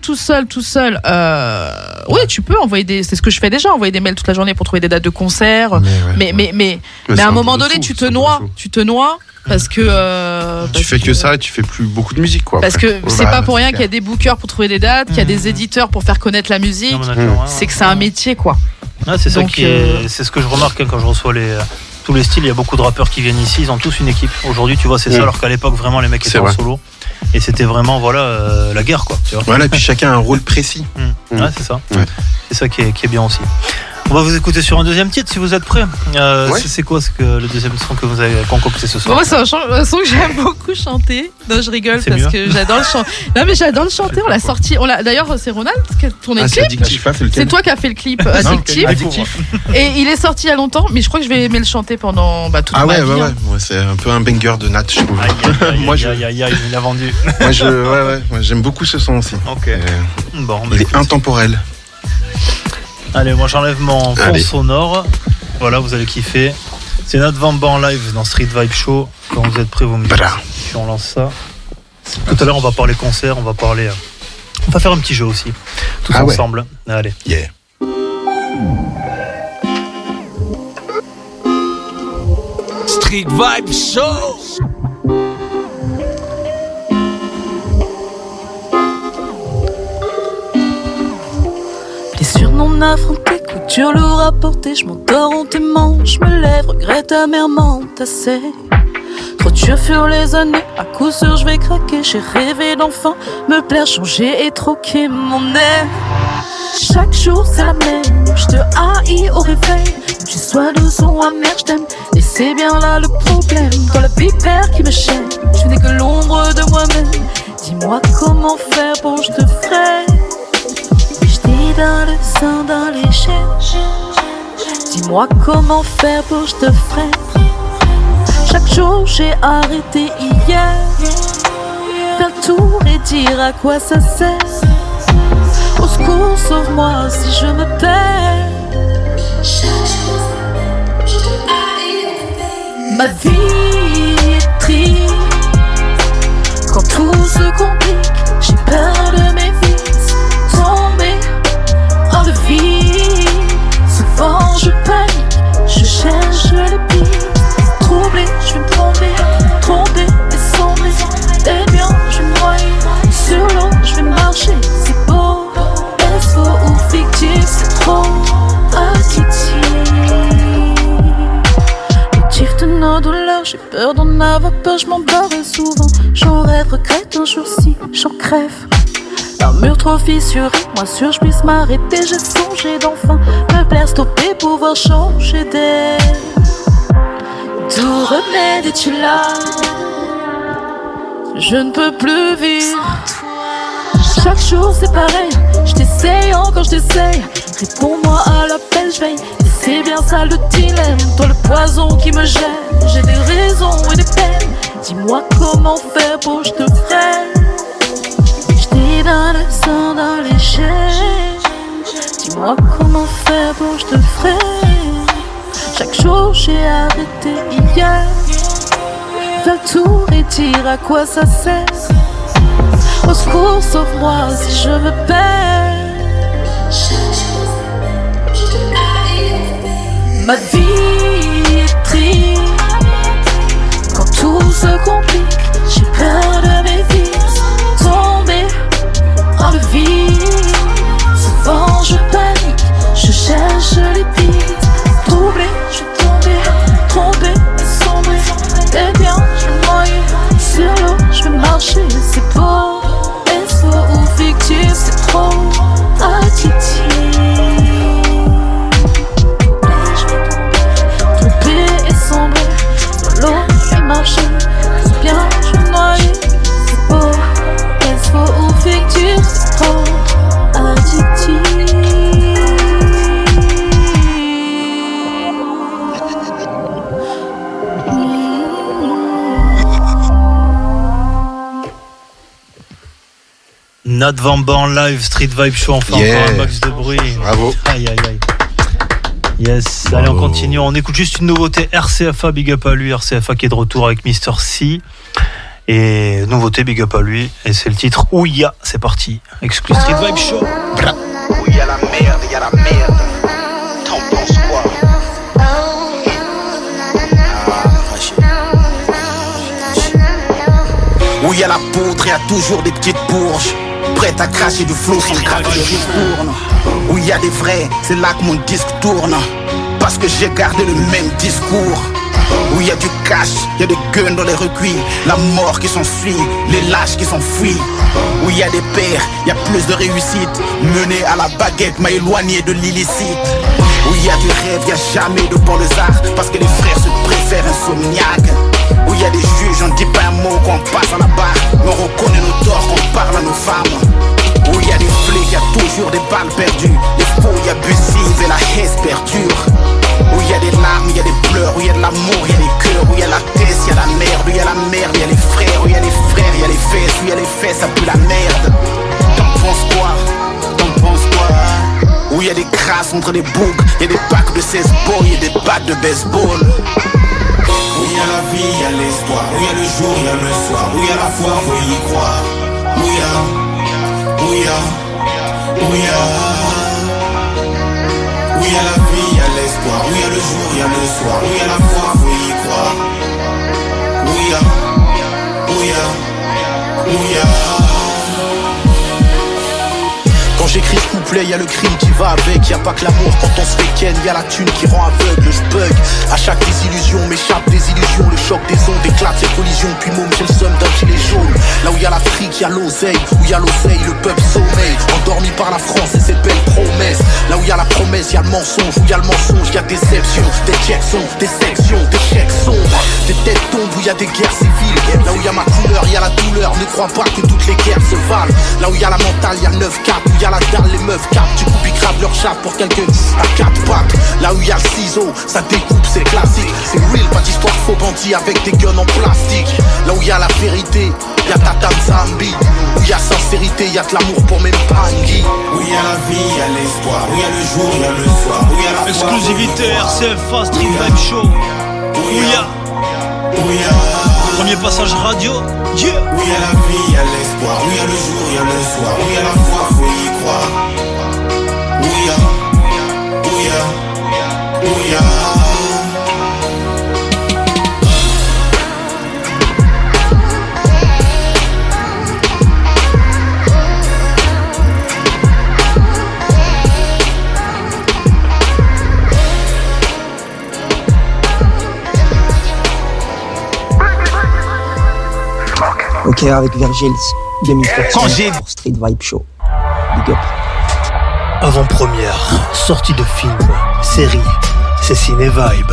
oui, tu peux envoyer c'est ce que je fais déjà, envoyer des mails toute la journée pour trouver des dates de concert. Mais à un moment donné, tu te noies. Parce que tu fais que ça et tu fais plus beaucoup de musique quoi. Parce que c'est pas pour rien qu'il y a des bookers pour trouver des dates, qu'il y a des éditeurs pour faire connaître la musique. C'est que c'est un métier quoi. C'est ça c'est ce que je remarque quand je reçois tous les styles. Il y a beaucoup de rappeurs qui viennent ici, ils ont tous une équipe. Aujourd'hui, tu vois, c'est ça, alors qu'à l'époque, vraiment, les mecs étaient en solo. Et c'était vraiment, la guerre, quoi. Tu vois. Voilà, et puis chacun a un rôle précis. Ouais, c'est ça. Ouais. C'est ça qui est bien aussi. On va vous écouter sur un deuxième titre si vous êtes prêts. C'est quoi le deuxième son que vous avez concocté ce soir? Moi, c'est un son que j'aime beaucoup chanter. Non, je rigole parce que j'adore le chanter. Non, mais j'adore le chanter. On l'a sorti. D'ailleurs, c'est Ronald qui a tourné le clip. C'est toi qui as fait le clip Addictif. Et il est sorti il y a longtemps, mais je crois que je vais aimer le chanter pendant toute ma vie. Ouais. C'est un peu un banger de Nat, je trouve. Il a vendu. Moi, j'aime beaucoup ce son aussi. Ok. Bon, il est intemporel. Allez, moi j'enlève mon fond sonore. Voilà, vous allez kiffer. C'est Nat Vamba en live dans Street Vibe Show. Quand vous êtes prêts, vous me dites si on lance ça. Tout à l'heure, on va parler concert, on va faire un petit jeu aussi. Tous ensemble. Allez. Yeah. Street Vibe Show. Blessure non affrontée, coup dur lourd à porter. Je m'endors, on te mange, je me lève, regrette amèrement tassé. Trop dur furent les années, à coup sûr je vais craquer. J'ai rêvé d'enfant, me plaire, changer et troquer mon air. Chaque jour c'est la même, je te haïs au réveil. Tu sois douce ou amer, je t'aime. Et c'est bien là le problème, dans la vipère qui me chaîne. Je n'ai que l'ombre de moi-même. Dis-moi comment faire pour que je te ferai. Dans le sang, dans les chaînes. Dis-moi comment faire pour que je te ferai. Chaque jour j'ai arrêté hier. Faire le tour et dire à quoi ça sert. Au secours, sauve-moi si je me perds. Ma vie est triste. Quand tout se complique, j'ai peur de mes vices. Tomber hors de vie. Souvent je panique, je cherche le pire. Troublé, je vais me tromper et sombrer. Des biens, je vais me noyer. Sur l'eau, je vais marcher, c'est beau. J'ai peur d'en avoir peur, je m'en barre souvent. J'en rêve, regrette un jour si j'en crève. Un mur trop fissuré, moi sûr je puisse m'arrêter. J'ai songé d'enfin me plaire, stopper, pouvoir changer d'air. Tout remède es-tu là? Je ne peux plus vivre. Chaque jour c'est pareil, je t'essaye encore, je t'essaye. Réponds-moi à l'appel, je veille. Et c'est bien ça le dilemme, toi le poison qui me gêne. J'ai des raisons et des peines. Dis-moi comment faire pour que je te freine. Je t'ai dans le sang, dans les chaînes. Dis-moi comment faire pour que je te freine. Chaque jour j'ai arrêté hier. Fais le tour et dire à quoi ça sert. Au secours, sauve-moi si je me perds. Ma vie est triste quand tout se complique. J'ai peur de mes vices, tomber dans le vide. Souvent je panique, je cherche les pistes. Troublé, je suis tombé, trompé, sombré. Eh bien, je vais noyer sur l'eau, je vais marcher, c'est beau. Est-ce faux ou fictif, c'est trop addictif. Trompé et sombré, sur l'eau, je vais marcher, c'est bien, je vais noyer, c'est beau. Est-ce faux ou fictif, c'est trop addictif. Nat Van Ban live, Street Vibe Show, enfin encore un max de bruit. Bravo. Aïe aïe aïe. Yes, bravo. Allez on continue, on écoute juste une nouveauté, RCFA, big up à lui, RCFA qui est de retour avec Mr. C. Et nouveauté, big up à lui, et c'est le titre Ouya, c'est parti, exclu Street Vibe Show. Bra. Où y'a la merde, t'en penses quoi? Où y'a la poutre, y'a toujours des petites bourges prêtes à cracher du flot sans craquer le risque tourne. Où y'a des vrais, c'est là que mon disque tourne. Parce que j'ai gardé le même discours. Où y'a du cash, y'a des guns dans les recuits. La mort qui s'enfuit, les lâches qui s'enfuient. Où y'a des pères, y'a plus de réussite. Mener à la baguette m'a éloigné de l'illicite. Où y'a du rêve, y'a jamais de bon hasard. Parce que les frères se préfèrent insomniaques. Où y'a des juges, on dit pas un mot quand on passe à la barre. Mais on reconnaît nos torts quand on parle à nos femmes. Où y'a des flics, y'a toujours des balles perdues. Les fouilles abusives et la haine perdure. Où y'a des larmes, y'a des pleurs, où y'a de l'amour, y'a des cœurs, où y'a la tête, y'a la merde, où y'a la merde, y'a les frères, où y'a les frères, y'a les fesses, où y'a les fesses, ça pue la merde. T'en penses quoi? Où y'a des crasses entre les boucs, y'a des packs de 16 balles, y'a des battes de baseball. Où y'a la vie, y'a l'espoir, où y'a le jour, y'a le soir, où y'a la foi, faut y croire. Où y'a la vie, y'a l'espoir, où y'a le jour, y'a le soir, où y'a la foi, faut y croire. Où y'a Quand j'écris ce couplet, y'a le crime qui va avec. Y'a pas que l'amour quand on se fait ken, y'a la thune qui rend aveugle, je bug. À chaque désillusion m'échappe des illusions. Le choc des ondes éclate ces collisions. Puis môme, j'ai le seum d'un gilet jaune. Là où y'a l'Afrique, y'a l'oseille. Où y'a l'oseille, le peuple sommeille. Endormi par la France et ses belles promesses. Là où y'a la promesse, y'a le mensonge. Où y'a le mensonge, y'a déception. Des Jacksons, des sections, des chèques sombres. Des têtes tombent où y'a des guerres civiles. Là où y'a ma couleur, y'a la douleur. Ne crois pas que toutes les guerres se valent. Là où y'a la mentale, y'a le 9-4. Où y'a la dalle, les meufs capent. Du coup, ils gravent leur chape pour quelqu'un à 4 pattes. Là où y'a le ciseau, ça découpe, c'est classique. C'est real, pas d'histoire faux bandit avec des guns en plastique. Là où y'a la vérité, y'a Tata Zambi. Où y'a sincérité, y'a de l'amour pour mes Bangui. Où y'a la vie, y'a l'espoir. Où y'a le jour, y'a le soir. Où y'a la exclusivité RCFA Street Vibe Show. Où y'a premier passage radio. Yeah. Où y'a la vie, y'a l'espoir. Où y'a le jour, y'a le soir. Où y'a la foi, faut y croire. Où y'a Joker avec Virgil 2014 pour Street Vibe Show. Big up. Avant-première, sortie de film, série, c'est Ciné Vibe.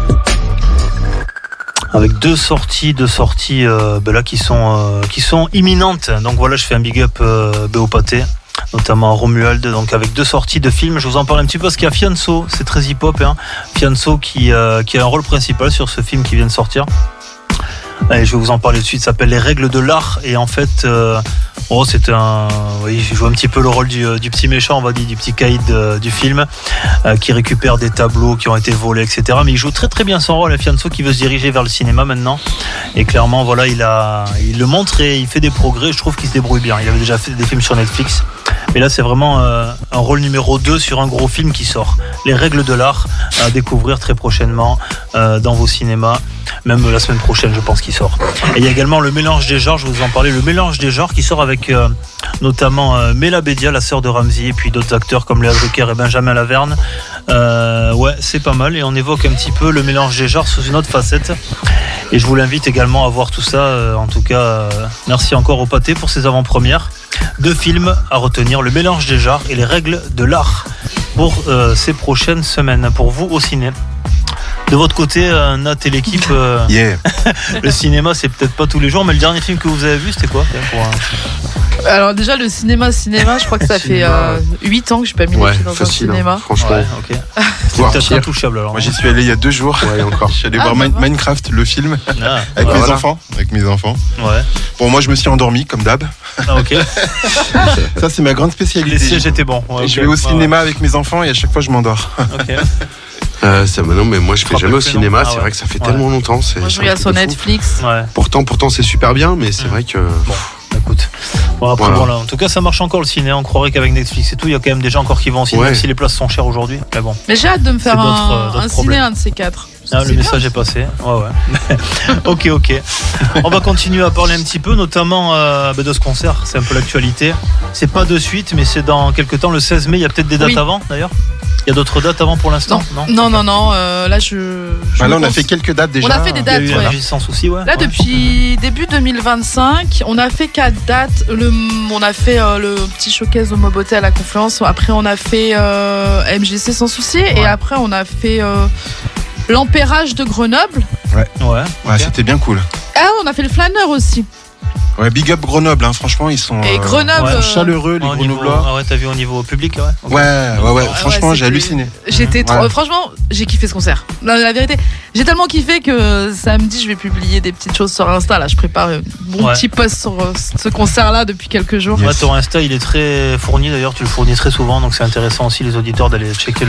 Avec deux sorties là qui sont imminentes. Donc voilà, je fais un big up Béopaté, notamment à Romuald. Donc avec deux sorties de films, je vous en parle un petit peu parce qu'il y a Fianso, c'est très hip-hop, hein. Fianso qui a un rôle principal sur ce film qui vient de sortir. Et je vais vous en parler tout de suite. Ça s'appelle Les Règles de l'Art. Et en fait, c'est il joue un petit peu le rôle du petit méchant, on va dire, du petit caïd du film, qui récupère des tableaux qui ont été volés, etc. Mais il joue très très bien son rôle. Fianso qui veut se diriger vers le cinéma maintenant. Et clairement, voilà, il le montre et il fait des progrès. Je trouve qu'il se débrouille bien. Il avait déjà fait des films sur Netflix. Mais là, c'est vraiment un rôle numéro 2 sur un gros film qui sort. Les Règles de l'Art, à découvrir très prochainement dans vos cinémas. Même la semaine prochaine, je pense qu'il sort. Et il y a également Le Mélange des genres, je vous en parlais, Le Mélange des genres qui sort avec notamment Mela Bédia, la sœur de Ramzy, et puis d'autres acteurs comme Léa Drucker et Benjamin Laverne. Ouais, c'est pas mal et on évoque un petit peu le mélange des genres sous une autre facette. Et je vous l'invite également à voir tout ça. En tout cas, merci encore au Pâté pour ces avant-premières. 2 films à retenir, Le Mélange des genres et Les Règles de l'Art pour ces prochaines semaines, pour vous au ciné. De votre côté, Nat et l'équipe, le cinéma, c'est peut-être pas tous les jours, mais le dernier film que vous avez vu, c'était quoi Alors déjà, le cinéma, je crois que ça fait 8 ans que je n'ai pas mis les pieds dans un cinéma. Hein, franchement. Ouais, ok. C'est peut-être intouchable alors. Moi, j'y suis allé il y a 2 jours. Ouais, encore. Je suis allé voir Minecraft, le film, avec mes enfants. Ouais. Bon, moi, je me suis endormi, comme d'hab. Ah, ok. Ça, c'est ma grande spécialité. Les sièges étaient bons. Ouais, okay. Je vais au cinéma avec mes enfants et à chaque fois, je m'endors. Ok. Non, mais moi je vais jamais au cinéma, c'est vrai que ça fait tellement longtemps. Moi je regarde sur Netflix. Ouais. Pourtant c'est super bien, mais c'est vrai que. Bon, écoute. Bon, après, voilà. En tout cas, ça marche encore le ciné. On croirait qu'avec Netflix et tout, il y a quand même des gens encore qui vont au ciné, même si les places sont chères aujourd'hui. Mais bon. Mais j'ai hâte de me faire un ciné, un de ces 4. Le message est passé. Ouais. Ok. On va continuer à parler un petit peu, notamment de ce concert. C'est un peu l'actualité. C'est pas de suite, mais c'est dans quelques temps, le 16 mai. Il y a peut-être des dates avant, d'ailleurs. Il y a d'autres dates avant pour l'instant? Non. Là, là, on a fait quelques dates déjà. On a fait des dates, sans souci, ouais. Là, depuis début 2025, on a fait 4 dates. On a fait le petit showcase au Moboté à la Confluence. Après, on a fait MJC sans souci. Et après, on a fait l'Empérage de Grenoble. Ouais, c'était bien cool. Ah, on a fait le Flâneur aussi. Ouais, big up Grenoble, hein. Franchement, ils sont chaleureux, les Grenoblois. Ah ouais, t'as vu au niveau public, ouais. Ouais. Franchement, j'ai halluciné. Franchement, j'ai kiffé ce concert. La vérité, j'ai tellement kiffé que samedi, je vais publier des petites choses sur Insta. Là, je prépare un petit post sur ce concert-là depuis quelques jours. Ouais, ton Insta, il est très fourni d'ailleurs. Tu le fournis très souvent, donc c'est intéressant aussi les auditeurs d'aller checker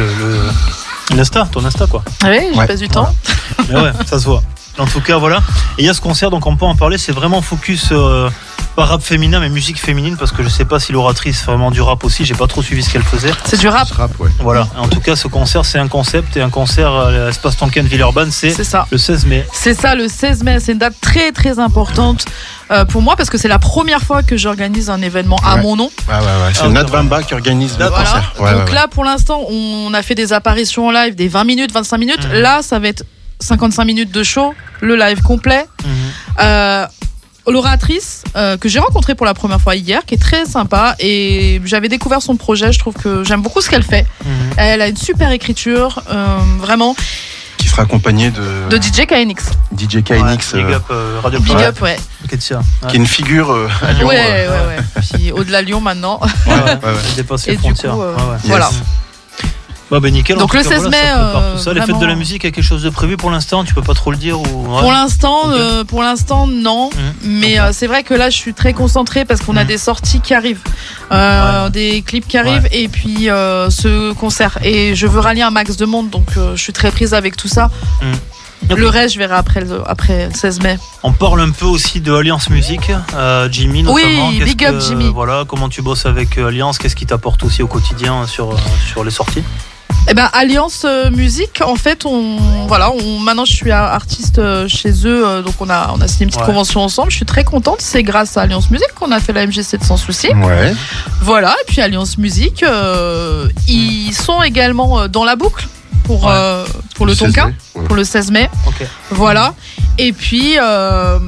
ton Insta, quoi. Oui, j'ai pas du temps. Mais ouais, ça se voit. En tout cas, voilà. Et il y a ce concert, donc on peut en parler. C'est vraiment focus pas rap féminin, mais musique féminine, parce que je sais pas si l'oratrice fait vraiment du rap aussi. J'ai pas trop suivi ce qu'elle faisait. C'est du rap. Ouais. Voilà. En tout cas, ce concert, c'est un concept et un concert à l'espace Tonkin de Villeurbanne. C'est ça. Le 16 mai. C'est ça, le 16 mai. C'est une date très très importante pour moi parce que c'est la première fois que j'organise un événement à mon nom. Ouais. C'est Nat Bamba qui organise le concert. Donc là, pour l'instant, on a fait des apparitions en live, des 20 minutes, 25 minutes. Là, ça va être 55 minutes de show, le live complet. L'oratrice que j'ai rencontrée pour la première fois hier, qui est très sympa, et j'avais découvert son projet. Je trouve que j'aime beaucoup ce qu'elle fait. Elle a une super écriture, vraiment. Qui sera accompagnée de DJ KNX. DJ KNX. Big up, Radio Big up, ouais. Qui est une figure à Lyon. Ouais. Puis au-delà Lyon maintenant. Elle dépasse les frontières. Du coup, voilà. Bah nickel. Donc le 16 mai, les fêtes de la musique, il y a quelque chose de prévu pour l'instant? Tu peux pas trop le dire ou... Pour l'instant, non. Mais c'est vrai que là, je suis très concentrée parce qu'on a des sorties qui arrivent, des clips qui arrivent, et puis ce concert. Et je veux rallier un max de monde, donc je suis très prise avec tout ça. Le reste, je verrai après le 16 mai. On parle un peu aussi de Alliance Musique, Jimmy notamment. Oui, big up Jimmy. Voilà, comment tu bosses avec Alliance? Qu'est-ce qui t'apporte aussi au quotidien sur les sorties? Alliance Musique, en fait, maintenant je suis artiste chez eux, donc on a signé une petite convention ensemble. Je suis très contente, c'est grâce à Alliance Musique qu'on a fait la MJC de Sans Souci. Ouais. Voilà, et puis Alliance Musique, ils sont également dans la boucle pour le Tonkin, pour le 16 mai. Okay. Voilà. Et puis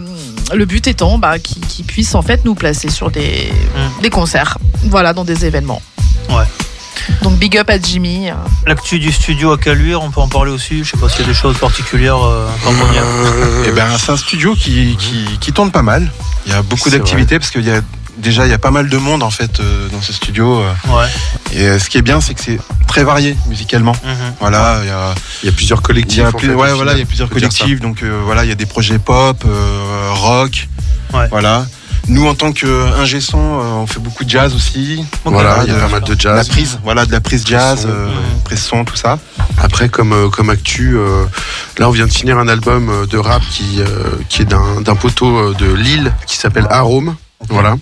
le but étant qu'ils puissent en fait nous placer sur des concerts, voilà, dans des événements. Ouais. Donc big up à Jimmy. L'actu du studio à Caluire, on peut en parler aussi. Je sais pas s'il y a des choses particulières Eh ben, c'est un studio qui tourne pas mal. Il y a beaucoup d'activités parce qu'il y a déjà il y a pas mal de monde en fait dans ce studio. Ouais. Et ce qui est bien, c'est que c'est très varié musicalement. Voilà, il y a plusieurs collectifs. Il y a plusieurs collectifs. Donc voilà, il y a des projets pop, rock. Ouais. Voilà. Nous, en tant qu'ingé son, on fait beaucoup de jazz aussi. Voilà, il y a pas mal de jazz. De la prise jazz, prise son, tout ça. Après, comme actu, là, on vient de finir un album de rap qui est d'un poteau de Lille qui s'appelle Arôme. Voilà.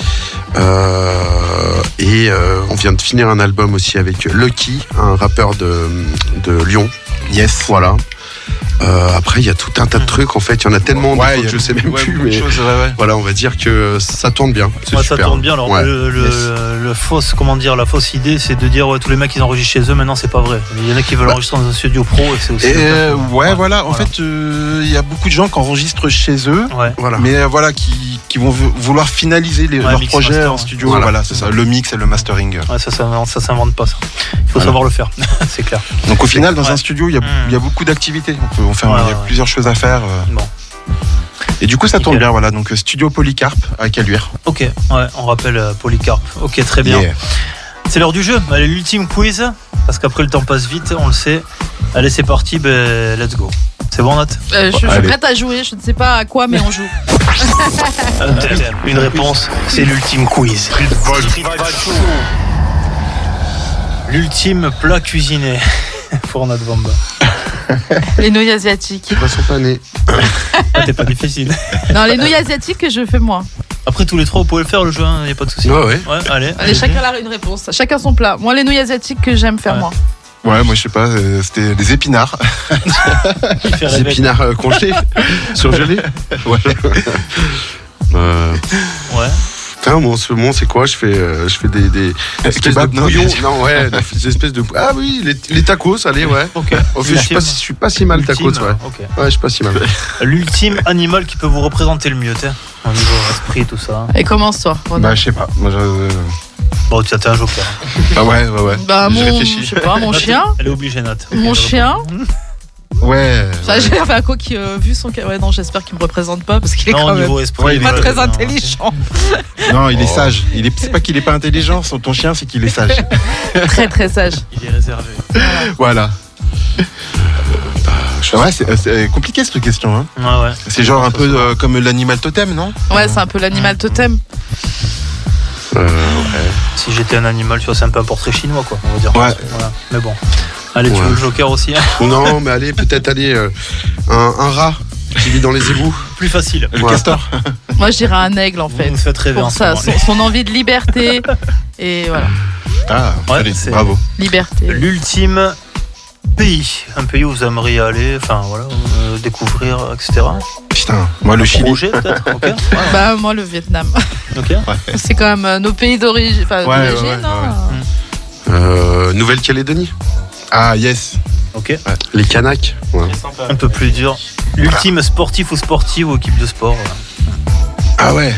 Et on vient de finir un album aussi avec Lucky, un rappeur de Lyon. Yes. Voilà. Après, il y a tout un tas de trucs. En fait, il y en a tellement que je sais même plus. Mais voilà, on va dire que ça tourne bien. C'est super. Ça tourne bien. Alors, la fausse idée, c'est de dire tous les mecs ils enregistrent chez eux. Maintenant, c'est pas vrai. Il y en a qui veulent enregistrer dans un studio pro et c'est aussi. En fait, il y a beaucoup de gens qui enregistrent chez eux. Ouais. Voilà. Mais qui vont vouloir finaliser leurs projets en studio. Voilà, c'est ça. Le mix et le mastering. Ouais, ça s'invente pas. Ça. Il faut savoir le faire. C'est clair. Donc au final, dans un studio, il y a beaucoup d'activités. Il y a plusieurs choses à faire. Bon. Et du coup, ça tourne bien. Voilà, donc Studio Polycarpe à Caluire. Ok, ouais, on rappelle Polycarpe. Ok, très bien. Yeah. C'est l'heure du jeu. Allez, l'ultime quiz, parce qu'après le temps passe vite, on le sait. Allez, c'est parti. Let's go. C'est bon, Nat? Je suis prête à jouer. Je ne sais pas à quoi, mais on joue. Une réponse, c'est l'ultime quiz. L'ultime plat cuisiné pour Nat Vamba. Les nouilles asiatiques. Poisson pané. T'es pas difficile. Non, les nouilles asiatiques que je fais moi. Après, tous les trois, vous pouvez le faire, le jeu, il n'y a pas de souci. Ouais. Allez, chacun a une réponse. Chacun son plat. Moi, les nouilles asiatiques que j'aime faire moi. Ouais, moi je sais pas, c'était des épinards. Des épinards congelés, surgelés. Ouais. Ouais. Putain, moi en ce moment, c'est quoi? Je fais des espèces de bouillons. Non, ouais, des espèces de. Ah oui, les tacos, allez, ouais. Ok. Je suis pas si mal tacos, ouais. Okay. Ouais, je suis pas si mal. L'ultime animal qui peut vous représenter le mieux, t'es au niveau esprit, tout ça. Et commence-toi. Bah, je sais pas. Moi, bon, tu as un joker. Ah ouais. Bah, je sais pas, mon chien. Elle est obligée, Nat. Mon chien. Ouais. Ça, j'ai un co qui vu son. Ouais, non, j'espère qu'il me représente pas parce qu'il est quand même pas très intelligent. Non, il est sage. C'est pas qu'il est pas intelligent, ton chien, c'est qu'il est sage. Très très sage. Il est réservé. Voilà. Ouais, c'est compliqué cette question. Hein. Ouais. C'est genre un peu comme l'animal totem, non? Ouais, c'est un peu l'animal totem. Ouais. Si j'étais un animal, tu vois, c'est un peu un portrait chinois, quoi, on va dire. Ouais. Voilà. Mais bon. Allez, tu veux le joker aussi? Non, mais allez, peut-être un rat qui vit dans les égouts. Plus facile. Le castor. Moi, je dirais un aigle, en fait. Vous me faites rêver. Pour ça, son envie de liberté. Et voilà. Ah, allez, bravo. Liberté. L'ultime pays. Un pays où vous aimeriez aller, enfin, voilà, découvrir, etc. Putain, moi, le Chili. Projet, peut-être. Okay. Bah, moi, le Vietnam. Ok. Ouais. C'est quand même nos pays d'origine. Enfin, d'origine, non? Nouvelle-Calédonie. Ah, yes. Ok. Ouais. Les Kanaks. Ouais. Un peu plus dur. L'ultime sportif ou sportive ou équipe de sport. Ah ouais.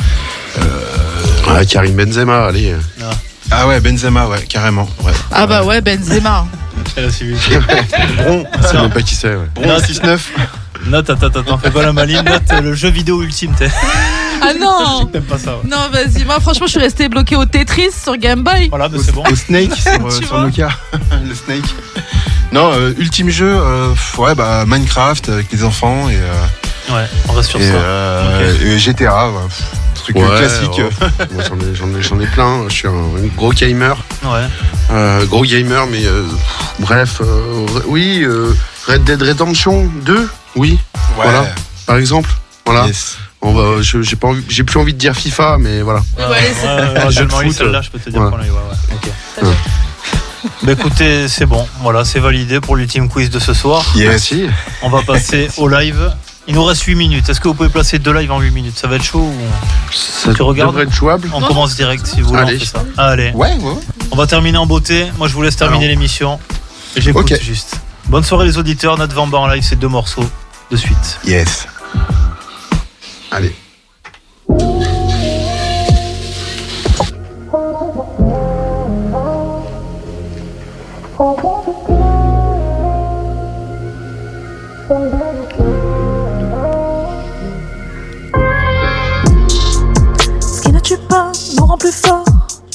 Karim Benzema, allez. Ah ouais, Benzema, ouais, carrément. Ouais. Ah bah ouais, Benzema. Elle a suivi. Bron, c'est même pas qui c'est. Ouais. Bron 6-9. Note, attends, fais pas la maline. Note le jeu vidéo ultime, t'es. Ah non. T'aimes pas ça. Ouais. Non, vas-y. Moi, franchement, je suis resté bloqué au Tetris sur Game Boy. Voilà, mais c'est bon. Au Snake sur Nokia. Le Snake. Non, ultime jeu, bah Minecraft avec les enfants et. Ouais, on reste sur ça. Et GTA, truc classique. Ouais. Moi, j'en ai plein. Je suis un gros gamer. Ouais. Gros gamer, mais bref, oui. Red Dead Redemption 2, oui. Ouais. Voilà, par exemple. Voilà. Yes. J'ai plus envie de dire FIFA, mais voilà. Jeu de foot. Celle-là, je peux te dire qu'on a eu. Ok. Bah écoutez, c'est bon. Voilà, c'est validé pour l'ultime quiz de ce soir. Yes. Merci. On va passer au live. Il nous reste 8 minutes. Est-ce que vous pouvez placer 2 lives en 8 minutes? Ça va être chaud ou... Ça tu regardes? devrait être jouable. On commence direct si vous voulez. Allez. On fait ça. Allez. Ouais. On va terminer en beauté. Moi, je vous laisse terminer l'émission. Et j'écoute juste. Bonne soirée les auditeurs. Nat Vamba en live, c'est 2 morceaux de suite. Yes. Allez. Ce qui ne tue pas nous rend plus fort.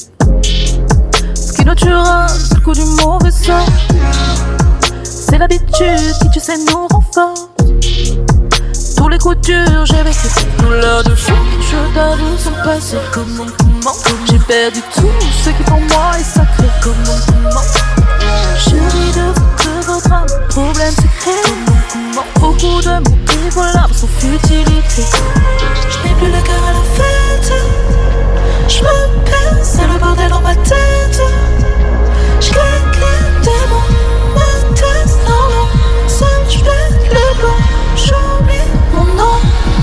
Ce qui nous tuera, c'est le coup du mauvais sort. C'est l'habitude qui, tu sais, nous renforce. Tous les coups durs, j'ai vécu douleur de fou. Je t'avoue, sont passés comment j'ai perdu tout ce qui pour moi est sacré. Comment je ris de votre âme, problème secret. Beaucoup de mots et vos larmes sont futilité. Je n'ai plus le cœur à la fête. Je me perds, c'est le bordel dans ma tête. Je claque les démons, me teste, non, non. Seul je fais le blanc, j'oublie mon nom.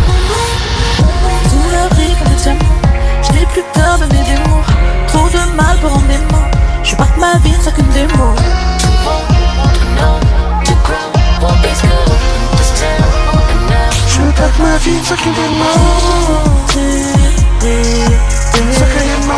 Tout le brille comme des diamants. Je n'ai plus peur de mes démons. Trop de mal pour rendre des mots. Je pas que ma vie ne soit qu'une démo. Je veux pas que ma vie soit qu'une démo. Soit qu'une démo.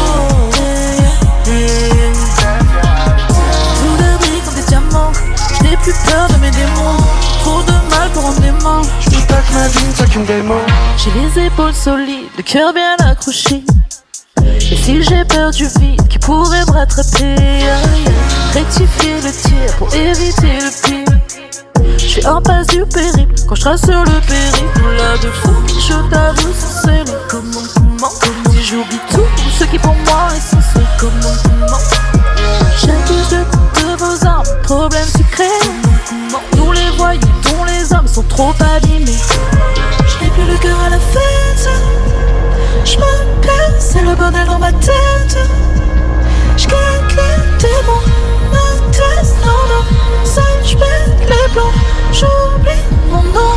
Tout le brille comme des diamants. Je n'ai plus peur de mes démons. Trop de mal pour rendre des mots. Je veux pas que ma vie soit qu'une démo. J'ai les épaules solides, le cœur bien accroché. Et si j'ai peur du vide qui pourrait me rattraper, rectifier le tir pour éviter le pire. Je suis en passe du périple quand je trace sur le périple. Là de fou, je t'avoue, c'est le comment. Si j'oublie tout ce qui pour moi est censé. Comment j'accuse de vos armes, problème secret. Nous les voyous, dont les hommes sont trop abîmés. Je n'ai plus le cœur à la fête. Je me perds, c'est le bordel dans ma tête. Je claque les démons, me teste, non, non. Seul je pète les blancs, j'oublie mon nom.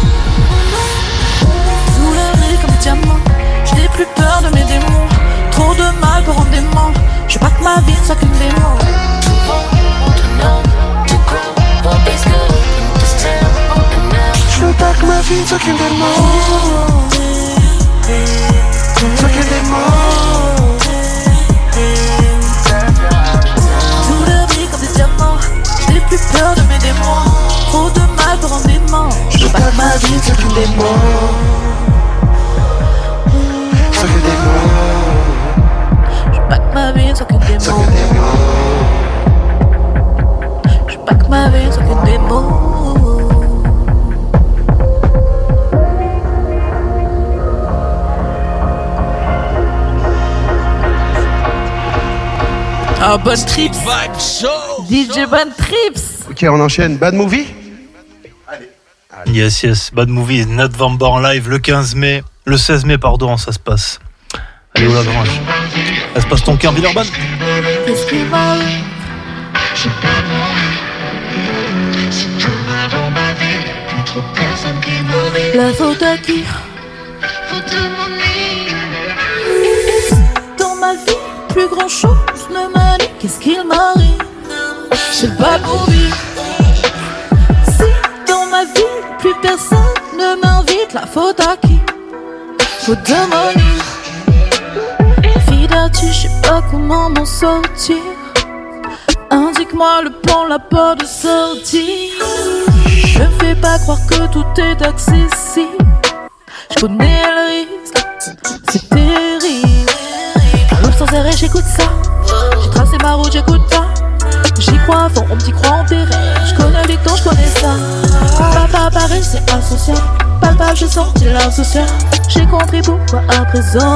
Tout le brille comme des diamants. Je n'ai plus peur de mes démons. Trop de mal pour rendre dément. Je veux pas que ma vie soit qu'une démon. Je veux pas que ma vie soit qu'une démo. Soit qu'une démo. Tout le brille comme des diamants. Je n'ai plus peur de mes démons. Trop de mal pour rendre dément. Je veux pas que ma vie soit qu'une démo. Soit qu'une démo. Je veux pas que ma vie soit qu'une démon. Je veux pas que ma vie soit qu'une démon. Ah, Bon Trips. DJ Bon Trips. Ok, on enchaîne. Bad Movie. Yes, Bad Movie, November en live le 15 mai. Le 16 mai, pardon, ça se passe. Allez, où la grange. Ça se passe ton cœur, Villeurbanne. Qu'est-ce qui va? La faute à qui? Dans ma vie, plus grand chose ne m'arrive. Qu'est-ce qu'il m'arrive? J'ai pas envie. Si dans ma vie, plus personne ne m'invite, la faute à qui? Faut demander. Fidati, je sais pas comment m'en sortir. Indique-moi le plan, la porte de sortie. Je ne fais pas croire que tout est accessible. Je connais le risque, c'est terrible. Loupe sans arrêt, j'écoute ça. J'ai tracé ma route, j'écoute pas. J'y crois à fond, on m'y croit en tes rêves. Je connais les temps, je connais ça. Papa Paris, c'est asocial. Palpable, j'ai senti l'insocial. J'ai compris pourquoi à présent.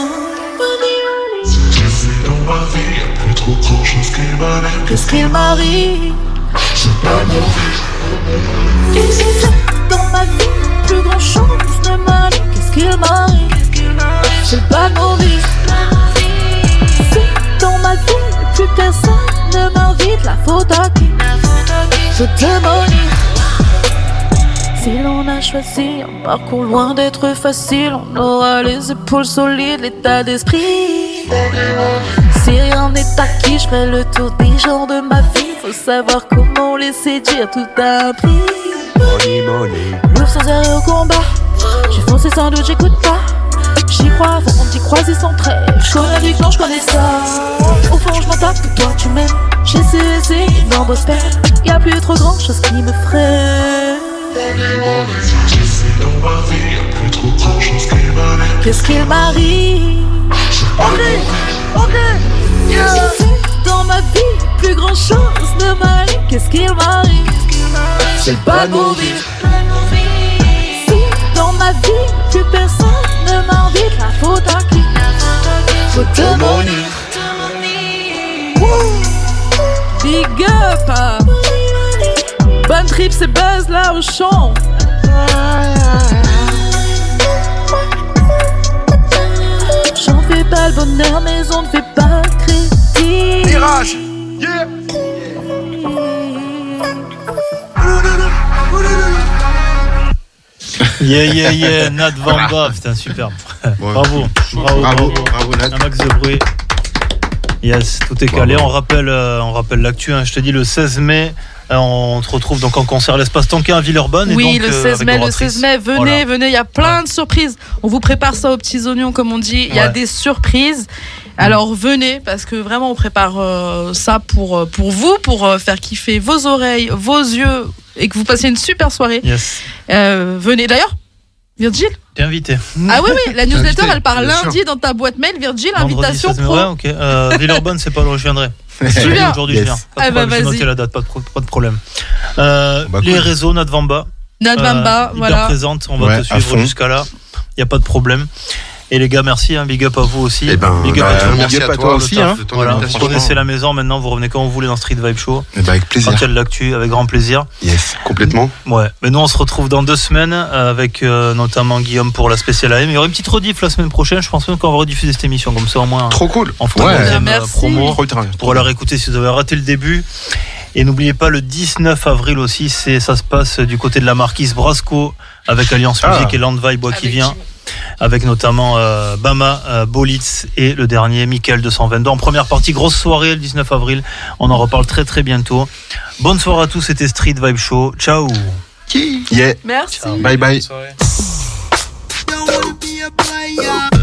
Dans ma vie, y'a plus trop de choses qui m'arrivent. Qu'est-ce qu'il m'arrive? C'est pas mauvais. Dans ma vie, plus grand chose ne m'arrive. Qu'est-ce qu'il m'arrive? C'est pas mauvais. Si dans ma vie, plus personne ne m'invite, la faute à qui? Je te molie. Si l'on a choisi un parcours loin d'être facile, on aura les épaules solides, l'état d'esprit. Si rien n'est acquis, je ferai le tour des gens de ma vie. Faut savoir comment les séduire, tout a un prix. Louvre sans arrêt au combat, J'ai foncé sans doute, j'écoute pas. J'y crois, faut qu'on t'y croise sans trêve. J'connais du clan, j'connais ça. Au fond, j'm'en tape que toi tu m'aimes. J'ai su essayer d'embauche peine. Y'a plus trop grand chose qui me freine. Qu'est-ce qu'il m'arrive? Ok, yeah. Dans ma vie, plus grand chose ne m'arrive. Qu'est-ce qu'il m'arrive? C'est le bad movie. Si dans ma vie, plus personne ne m'invite, la faute à qui? Faute de mon lit. Big up. Bonne trip, c'est Buzz là au champ. J'en fais pas le bonheur, mais on ne fait pas le crédit. Mirage, yeah. Yeah, Nat Vamba, putain, superbe. Bravo, Nat. Un max de bruit. Yes, tout est calé. On rappelle l'actu. Je te dis, le 16 mai, on se retrouve donc en concert à l'Espace Tonkin à Villeurbanne. Oui, et donc, le 16 mai, venez, il y a plein de surprises. On vous prépare ça aux petits oignons, comme on dit. Il y a des surprises. Alors venez, parce que vraiment on prépare ça pour vous, pour faire kiffer vos oreilles, vos yeux, et que vous passiez une super soirée. Yes. Venez d'ailleurs, Virgil. T'es invité. Ah oui, la newsletter elle part lundi dans ta boîte mail, Virgil, invitation pro. Ouais, ok. Villeurbanne, c'est pas loin, je viendrai. Tu viens. Aujourd'hui, je viens. Pas de problème, j'ai noté la date, pas de problème. Les réseaux, Nat Vamba. Nat Vamba, voilà. Hyper présente, on va te suivre jusqu'à là. Il n'y a pas de problème. Et les gars, merci, big up à vous aussi. Big up à toi aussi. Voilà, vous connaissez la maison maintenant, vous revenez quand vous voulez dans Street Vibe Show. Avec plaisir. Quand il y a de l'actu, avec grand plaisir. Yes, complètement. Ouais, mais nous on se retrouve dans 2 semaines avec notamment Guillaume pour la spéciale AM. Il y aura une petite rediff la semaine prochaine, je pense même qu'on va rediffuser cette émission comme ça au moins. Trop cool. On fera une deuxième promo pour la réécouter si vous avez raté le début. Et n'oubliez pas le 19 avril aussi, ça se passe du côté de la Marquise Brasco avec Alliance Musique et Land Vibe qui vient. Avec notamment Bama, Bolitz et le dernier Mickaël 222 en première partie. Grosse soirée le 19 avril, on en reparle très très bientôt. Bonne soirée à tous, c'était Street Vibe Show. Ciao. Yeah. Merci. Bye bye. Bonne soirée.